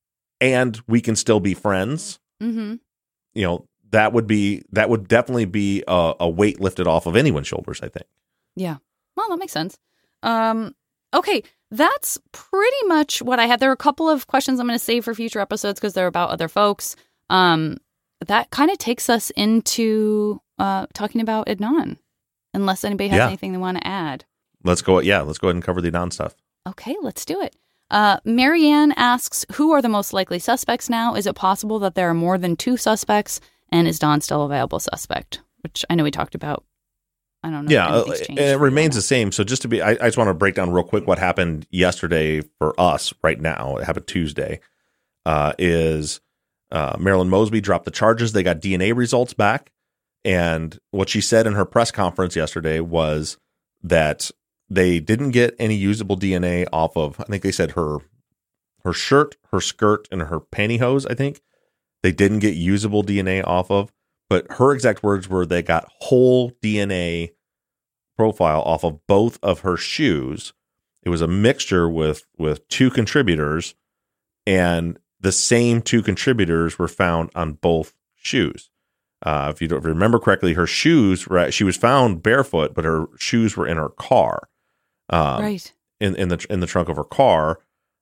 and we can still be friends. Mm-hmm. You know, that would be, that would definitely be a, a weight lifted off of anyone's shoulders, I think. Yeah. Well, that makes sense. Um, okay. That's pretty much what I had. There are a couple of questions I'm going to save for future episodes because they're about other folks. Um, that kind of takes us into uh, talking about Adnan, unless anybody has yeah. anything they want to add. Let's go. Yeah, let's go ahead and cover the Adnan stuff. Okay, let's do it. Uh, Marianne asks, who are the most likely suspects now? Is it possible that there are more than two suspects? And is Don still a viable suspect? Which I know we talked about. I don't know. Yeah, and it remains the same. So just to be, I, I just want to break down real quick what happened yesterday for us right now. It happened Tuesday. Uh, is uh, Marilyn Mosby dropped the charges. They got D N A results back. And what she said in her press conference yesterday was that they didn't get any usable D N A off of, I think they said her her shirt, her skirt, and her pantyhose, I think. They didn't get usable D N A off of. But her exact words were they got whole D N A profile off of both of her shoes. It was a mixture with, with two contributors, and the same two contributors were found on both shoes. Uh, if you don't remember correctly, her shoes, right, she was found barefoot, but her shoes were in her car, um, right, in, in the in the trunk of her car.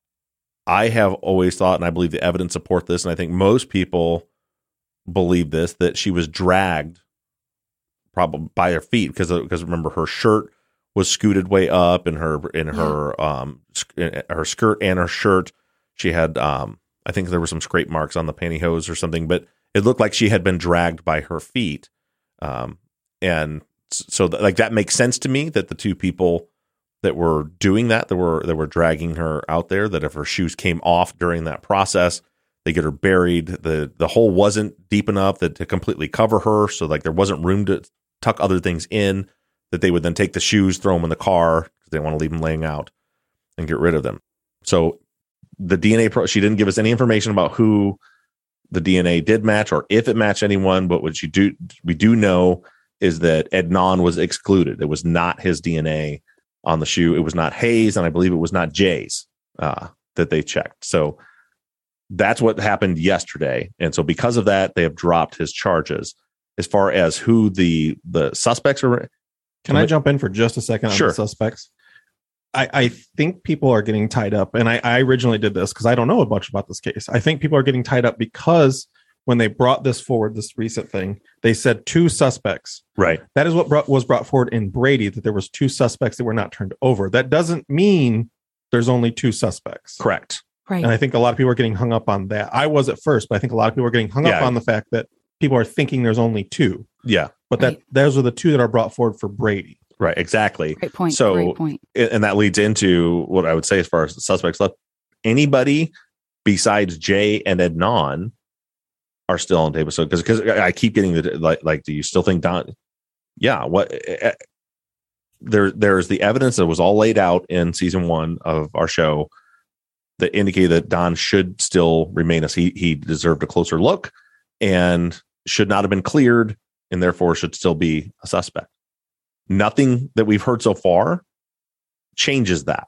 I have always thought, and I believe the evidence support this, and I think most people believe this, that she was dragged probably by her feet because because remember her shirt was scooted way up, and her in her yeah. um her skirt and her shirt she had um I think there were some scrape marks on the pantyhose or something, but it looked like she had been dragged by her feet, um and so th- like that makes sense to me that the two people that were doing that that were that were dragging her out there, that if her shoes came off during that process, they get her buried. The the hole wasn't deep enough that to completely cover her. So like there wasn't room to tuck other things in, that they would then take the shoes, throw them in the car because they want to leave them laying out and get rid of them. So the D N A, pro, she didn't give us any information about who the D N A did match or if it matched anyone. But what she do, we do know is that Adnan was excluded. It was not his D N A on the shoe. It was not Hayes, and I believe it was not Jay's uh, that they checked. So that's what happened yesterday. And so because of that, they have dropped his charges. As far as who the, the suspects are. Can I jump in for just a second on sure. the suspects? I, I think people are getting tied up. And I, I originally did this because I don't know much about this case. I think people are getting tied up because when they brought this forward, this recent thing, they said two suspects. Right. That is what brought, was brought forward in Brady, that there was two suspects that were not turned over. That doesn't mean there's only two suspects. Correct. Right. And I think a lot of people are getting hung up on that. I was at first, but I think a lot of people are getting hung yeah. up on the fact that people are thinking there's only two. Yeah. But right. that those are the two that are brought forward for Brady. Right. Exactly. Great point. So, Great point. And that leads into what I would say as far as the suspects left. Anybody besides Jay and Adnan are still on tape. So because because I keep getting the like like do you still think Don? Yeah. What uh, there there's the evidence that was all laid out in season one of our show that indicated that Don should still remain as he he deserved a closer look and should not have been cleared and therefore should still be a suspect. Nothing that we've heard so far changes that.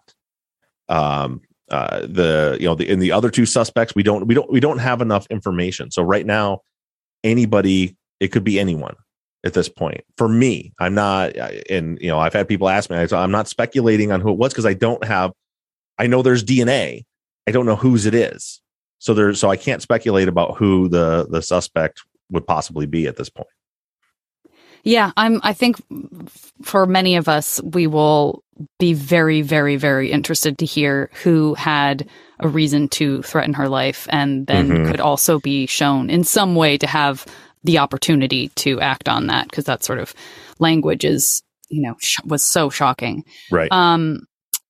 Um, uh, the you know the in the other two suspects we don't we don't we don't have enough information. So right now, anybody, it could be anyone at this point. For me, I'm not, and you know I've had people ask me, I'm not speculating on who it was because I don't have. I know there's D N A. I don't know whose it is. So there's so I can't speculate about who the the suspect would possibly be at this point. Yeah, I'm I think for many of us we will be very very very interested to hear who had a reason to threaten her life and then mm-hmm. could also be shown in some way to have the opportunity to act on that, because that sort of language is, you know, sh- was so shocking. Right. Um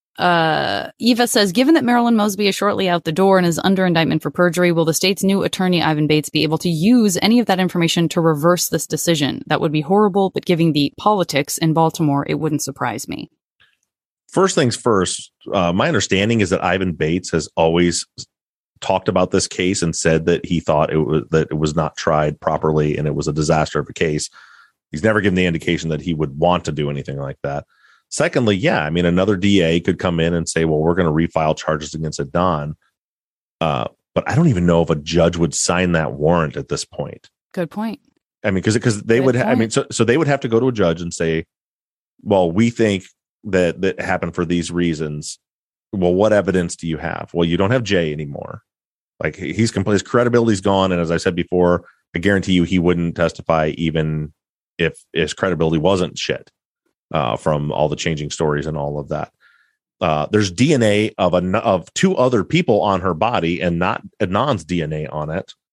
Uh, Eva says, given that Marilyn Mosby is shortly out the door and is under indictment for perjury, will the state's new attorney, Ivan Bates, be able to use any of that information to reverse this decision? That would be horrible, but given the politics in Baltimore, it wouldn't surprise me. First things first, uh, my understanding is that Ivan Bates has always talked about this case and said that he thought it was that it was not tried properly and it was a disaster of a case. He's never given the indication that he would want to do anything like that. Secondly, yeah, I mean, another D A could come in and say, well, we're going to refile charges against Adnan. Uh, but I don't even know if a judge would sign that warrant at this point. Good point. I mean, because because they Good would, ha- point. I mean, so, so they would have to go to a judge and say, well, we think that that happened for these reasons. Well, what evidence do you have? Well, you don't have Jay anymore. Like he's complete, his credibility's gone. And as I said before, I guarantee you he wouldn't testify even if his credibility wasn't shit. Uh, from all the changing stories and all of that. Uh, there's D N A of a, of two other people on her body and not Adnan's D N A on it.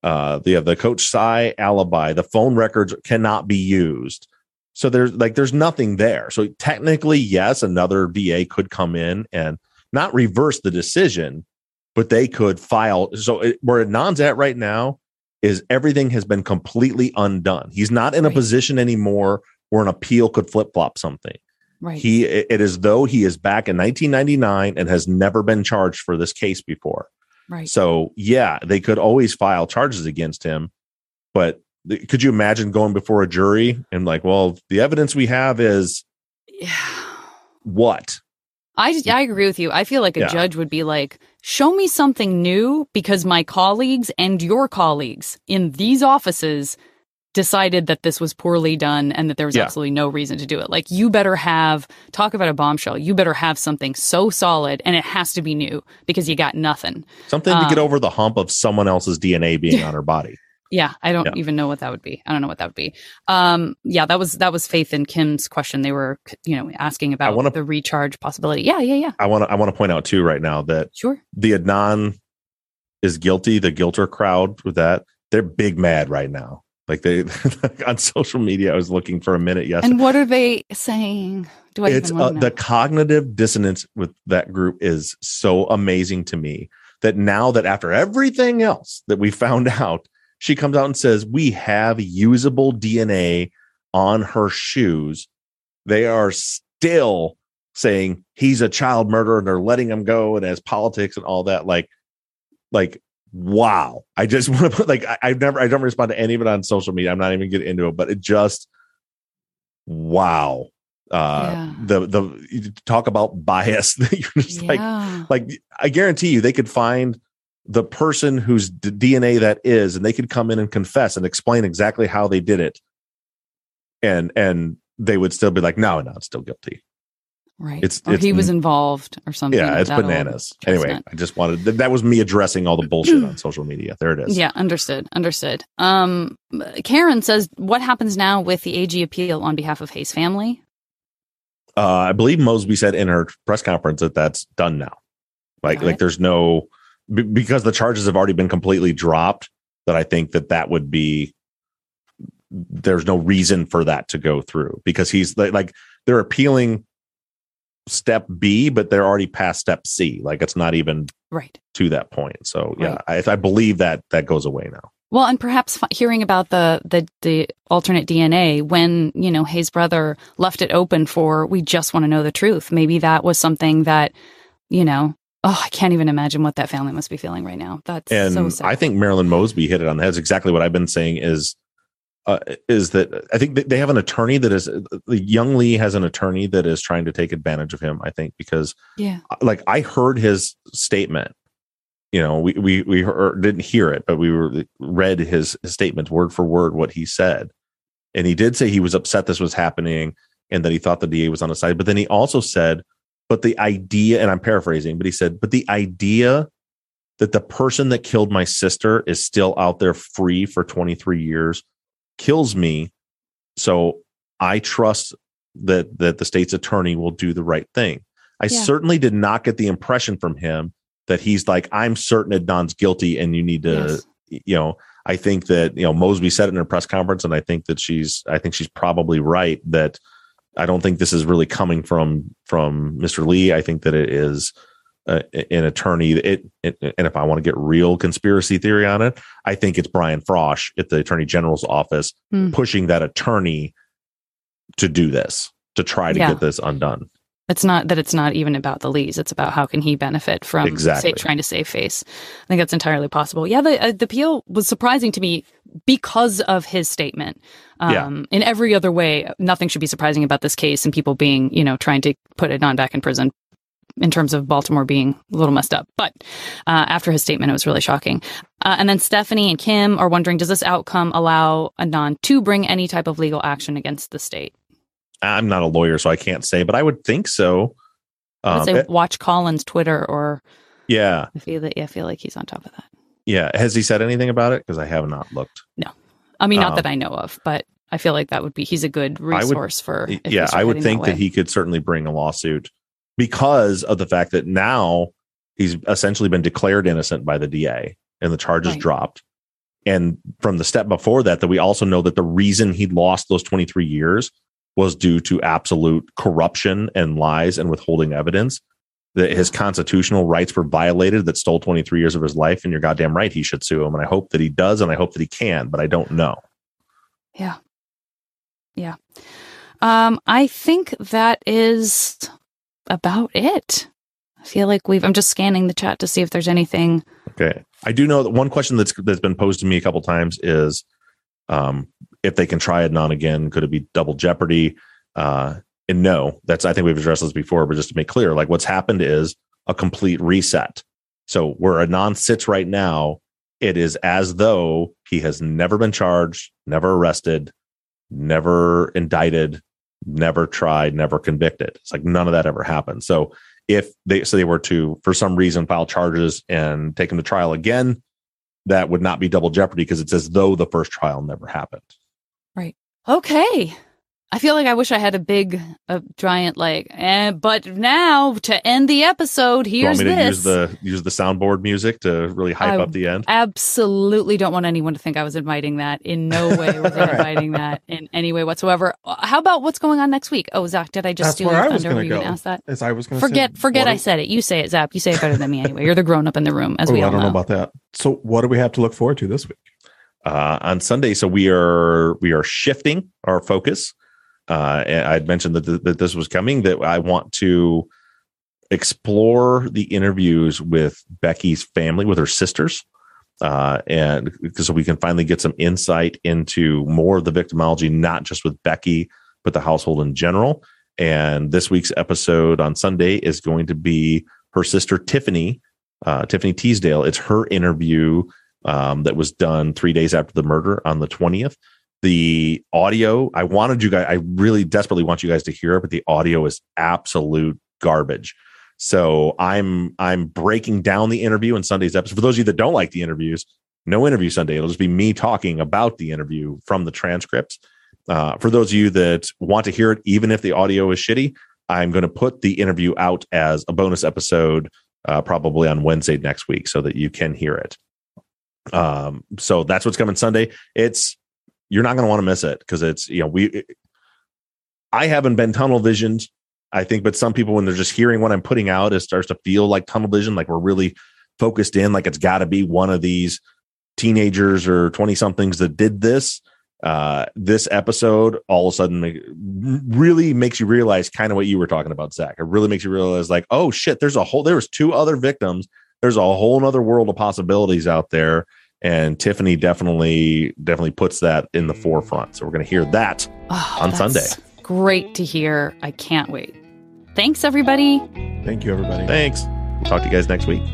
Uh, the the Coach Cy alibi, the phone records cannot be used. So there's like there's nothing there. So technically, yes, another D A could come in and not reverse the decision, but they could file. So it, where Adnan's at right now is everything has been completely undone. He's not in a right. position anymore where an appeal could flip flop something. Right. He it, it is though he is back in nineteen ninety-nine and has never been charged for this case before. Right. So yeah, they could always file charges against him, but could you imagine going before a jury and like, well, the evidence we have is yeah. what? I I agree with you. I feel like a yeah. judge would be like, show me something new because my colleagues and your colleagues in these offices decided that this was poorly done and that there was yeah. absolutely no reason to do it. Like, you better have, talk about a bombshell, you better have something so solid and it has to be new because you got nothing. Something um, to get over the hump of someone else's D N A being on her body. Yeah, I don't yeah. even know what that would be. I don't know what that would be. Um, yeah, that was that was Faith and Kim's question. They were, you know, asking about wanna, the recharge possibility. Yeah, yeah, yeah. I want to I want to point out too right now that sure the Adnan is guilty. The Guilter crowd with that, they're big mad right now. Like they on social media. I was looking for a minute yesterday. And what are they saying? Do I it's even want uh, the cognitive dissonance with that group is so amazing to me that now that after everything else that we found out. She comes out and says, we have usable D N A on her shoes. They are still saying he's a child murderer and they're letting him go and has politics and all that. Like, like, wow. I just want to put like, I, I've never, I don't respond to any of it on social media. I'm not even getting into it, but it just, wow. Uh, yeah. the, the, you talk about bias. You're just yeah. like, like, I guarantee you they could find the person whose D N A that is, and they could come in and confess and explain exactly how they did it. And, and they would still be like, no, no, it's still guilty. Right. It's, or it's, he was involved or something. Yeah. It's bananas. Anyway, I just wanted, that was me addressing all the bullshit on social media. There it is. Yeah. Understood. Understood. Um, Karen says, what happens now with the A G appeal on behalf of Hayes' family? Uh, I believe Mosby said in her press conference that that's done now. Like, right. like there's no, because the charges have already been completely dropped, that I think that that would be, there's no reason for that to go through because he's like, they're appealing step B, but they're already past step C. Like it's not even right to that point. So yeah, right. I, I believe that that goes away now. Well, and perhaps hearing about the, the the alternate D N A when, you know, Hayes' brother left it open for, we just want to know the truth. Maybe that was something that, you know, oh, I can't even imagine what that family must be feeling right now. That's and so sad. I think Marilyn Mosby hit it on the head. That's exactly what I've been saying is, uh, is that I think they have an attorney that is, Young Lee has an attorney that is trying to take advantage of him, I think, because yeah, like I heard his statement, you know, we, we, we heard, didn't hear it, but we were read his, his statement word for word, what he said. And he did say he was upset this was happening and that he thought the D A was on his side. But then he also said, but the idea, and I'm paraphrasing, but he said, but the idea that the person that killed my sister is still out there free for twenty-three years kills me. So I trust that, that the state's attorney will do the right thing. I yeah. certainly did not get the impression from him that he's like, I'm certain Adnan's guilty and you need to, yes. you know, I think that, you know, Mosby said it in her press conference, and I think that she's, I think she's probably right that I don't think this is really coming from from Mister Lee. I think that it is uh, an attorney. It, it and if I want to get real conspiracy theory on it, I think it's Brian Frosch at the Attorney General's office mm. pushing that attorney to do this, to try to yeah. get this undone. It's not that it's not even about the Lees. It's about how can he benefit from exactly. say, trying to save face. I think that's entirely possible. Yeah, the, uh, the appeal was surprising to me because of his statement. Um, yeah. In every other way, nothing should be surprising about this case and people being, you know, trying to put Adnan back in prison in terms of Baltimore being a little messed up. But uh, after his statement, it was really shocking. Uh, and then Stephanie and Kim are wondering, does this outcome allow Adnan to bring any type of legal action against the state? I'm not a lawyer, so I can't say, but I would think so. I would say um, watch Colin's Twitter, or yeah, I feel that. Yeah, I feel like he's on top of that. Yeah, has he said anything about it? Because I have not looked. No, I mean not um, that I know of, but I feel like that would be. He's a good resource would, for. Yeah, I would think that, that he could certainly bring a lawsuit because of the fact that now he's essentially been declared innocent by the D A and the charges right. dropped. And from the step before that, that we also know that the reason he lost those twenty-three years was due to absolute corruption and lies and withholding evidence, that his constitutional rights were violated, that stole twenty-three years of his life. And you're goddamn right, he should sue him. And I hope that he does. And I hope that he can, but I don't know. Yeah. Yeah. Um, I think that is about it. I feel like we've, I'm just scanning the chat to see if there's anything. Okay. I do know that one question that's that's been posed to me a couple times is um, if they can try it on again, could it be double jeopardy? Uh, and no, that's, I think we've addressed this before, but just to make clear, like what's happened is a complete reset. So where Adnan sits right now, it is as though he has never been charged, never arrested, never indicted, never tried, never convicted. It's like none of that ever happened. So if they so they were to, for some reason, file charges and take him to trial again, that would not be double jeopardy because it's as though the first trial never happened. Right. Okay. I feel like I wish I had a big, a giant, like, eh, but now to end the episode, here's you want me this. To use the use the soundboard music to really hype I up the end. Absolutely don't want anyone to think I was inviting that. In no way was I inviting that in any way whatsoever. How about what's going on next week? Oh, Zach, did I just That's do where your I was thunder? Were going you to going go. to ask that? As I was going to forget. say, forget. I do, said it. You say it, Zap. You say it better than me anyway. You're the grown up in the room, as oh, we all I don't know. know know about that. So, what do we have to look forward to this week? Uh, on Sunday, so we are we are shifting our focus. Uh, and I'd mentioned that, th- that this was coming, that I want to explore the interviews with Becky's family, with her sisters, uh, and so we can finally get some insight into more of the victimology, not just with Becky, but the household in general. And this week's episode on Sunday is going to be her sister, Tiffany, uh, Tiffany Teasdale. It's her interview um, that was done three days after the murder on the twentieth. The audio, I wanted you guys, I really desperately want you guys to hear it, but the audio is absolute garbage. So I'm I'm breaking down the interview in Sunday's episode. For those of you that don't like the interviews, no interview Sunday. It'll just be me talking about the interview from the transcripts. Uh, for those of you that want to hear it, even if the audio is shitty, I'm going to put the interview out as a bonus episode uh, probably on Wednesday next week so that you can hear it. Um, so that's what's coming Sunday. It's You're not going to want to miss it because it's, you know, we, I haven't been tunnel visioned, I think, but some people, when they're just hearing what I'm putting out, it starts to feel like tunnel vision, like we're really focused in, like it's got to be one of these teenagers or twenty somethings that did this. Uh, this episode all of a sudden make, really makes you realize kind of what you were talking about, Zach. It really makes you realize like, oh shit, there's a whole, there was two other victims. There's a whole nother world of possibilities out there. And Tiffany definitely, definitely puts that in the forefront. So we're going to hear that oh, on Sunday. Great to hear. I can't wait. Thanks, everybody. Thank you, everybody. Thanks. We'll talk to you guys next week.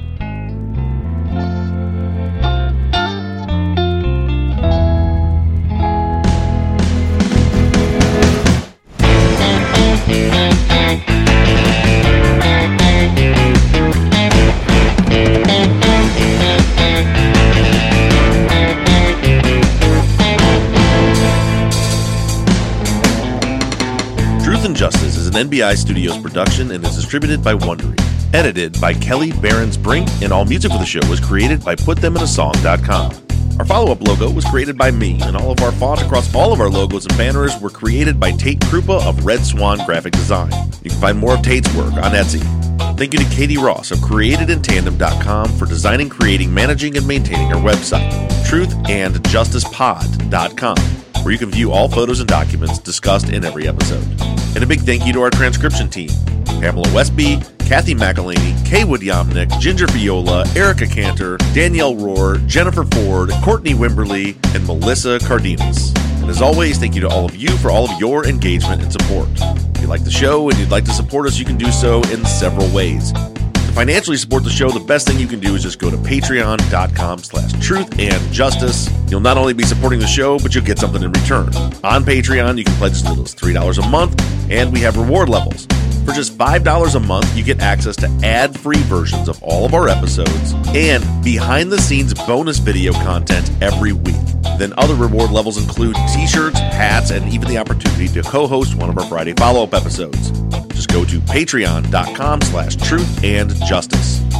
Justice is an N B I Studios production and is distributed by Wondery. Edited by Kelly Behrens-Brink, and all music for the show was created by put them in a song dot com. Our follow-up logo was created by me, and all of our font across all of our logos and banners were created by Tate Krupa of Red Swan Graphic Design. You can find more of Tate's work on Etsy. Thank you to Katie Ross of created in tandem dot com for designing, creating, managing, and maintaining our website, truth and justice pod dot com, where you can view all photos and documents discussed in every episode. And a big thank you to our transcription team, Pamela Westby, Kathy McElhaney, Kaywood Yomnick, Ginger Viola, Erica Cantor, Danielle Rohr, Jennifer Ford, Courtney Wimberly, and Melissa Cardenas. And as always, thank you to all of you for all of your engagement and support. If you like the show and you'd like to support us, you can do so in several ways. To financially support the show, the best thing you can do is just go to patreon.com slash truth and justice. You'll not only be supporting the show, but you'll get something in return. On Patreon, you can pledge as little as three dollars a month, and we have reward levels. For just five dollars a month, you get access to ad-free versions of all of our episodes and behind-the-scenes bonus video content every week. Then other reward levels include t-shirts, hats, and even the opportunity to co-host one of our Friday follow-up episodes. Just go to patreon.com slash truth and justice.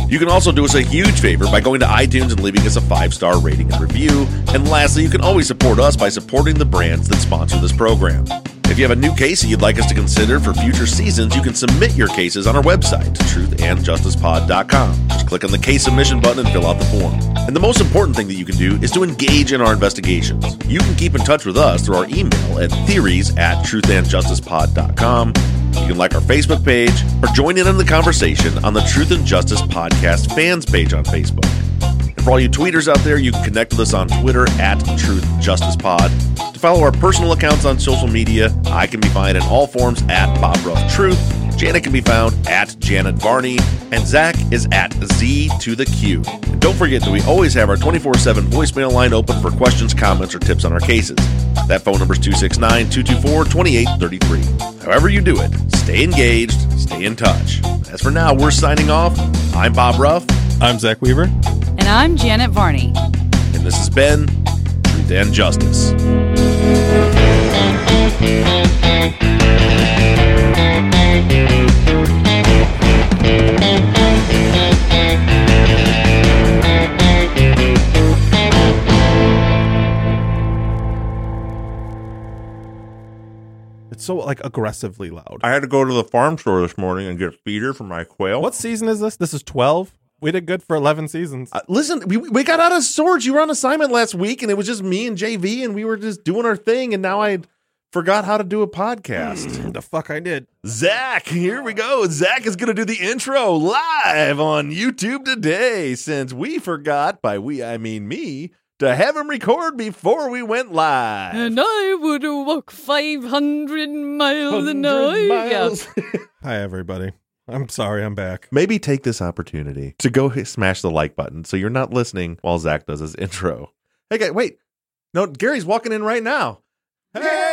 You can also do us a huge favor by going to iTunes and leaving us a five-star rating and review. And lastly, you can always support us by supporting the brands that sponsor this program. If you have a new case that you'd like us to consider for future seasons, you can submit your cases on our website, truth and justice pod dot com. Just click on the case submission button and fill out the form. And the most important thing that you can do is to engage in our investigations. You can keep in touch with us through our email at theories at truth and justice pod dot com. You can like our Facebook page or join in on the conversation on the Truth and Justice Podcast fans page on Facebook. And for all you tweeters out there, you can connect with us on Twitter at Truth Justice Pod. To follow our personal accounts on social media, I can be found in all forms at Bob Ruff Truth. Janet can be found at Janet Varney, and Zach is at Z to the Q. And don't forget that we always have our twenty-four seven voicemail line open for questions, comments, or tips on our cases. That phone number is two six nine, two two four, two eight three three. However you do it, stay engaged, stay in touch. As for now, we're signing off. I'm Bob Ruff. I'm Zach Weaver. And I'm Janet Varney. And this has been Truth and Justice. It's so like aggressively loud. I had to go to the farm store this morning and get a feeder for my quail. What season is this? This is twelve. We did good for eleven seasons. Uh, listen, we we got out of sorts. You were on assignment last week, and it was just me and J V, and we were just doing our thing, and now I forgot how to do a podcast. The fuck I did. Zach, here we go. Zach is going to do the intro live on YouTube today, since we forgot, by we I mean me, to have him record before we went live. And I would walk five hundred miles an hour. Yeah. Hi, everybody. I'm sorry, I'm back. Maybe take this opportunity to go hit, smash the like button so you're not listening while Zach does his intro. Hey, guys, wait. No, Gary's walking in right now. Hey!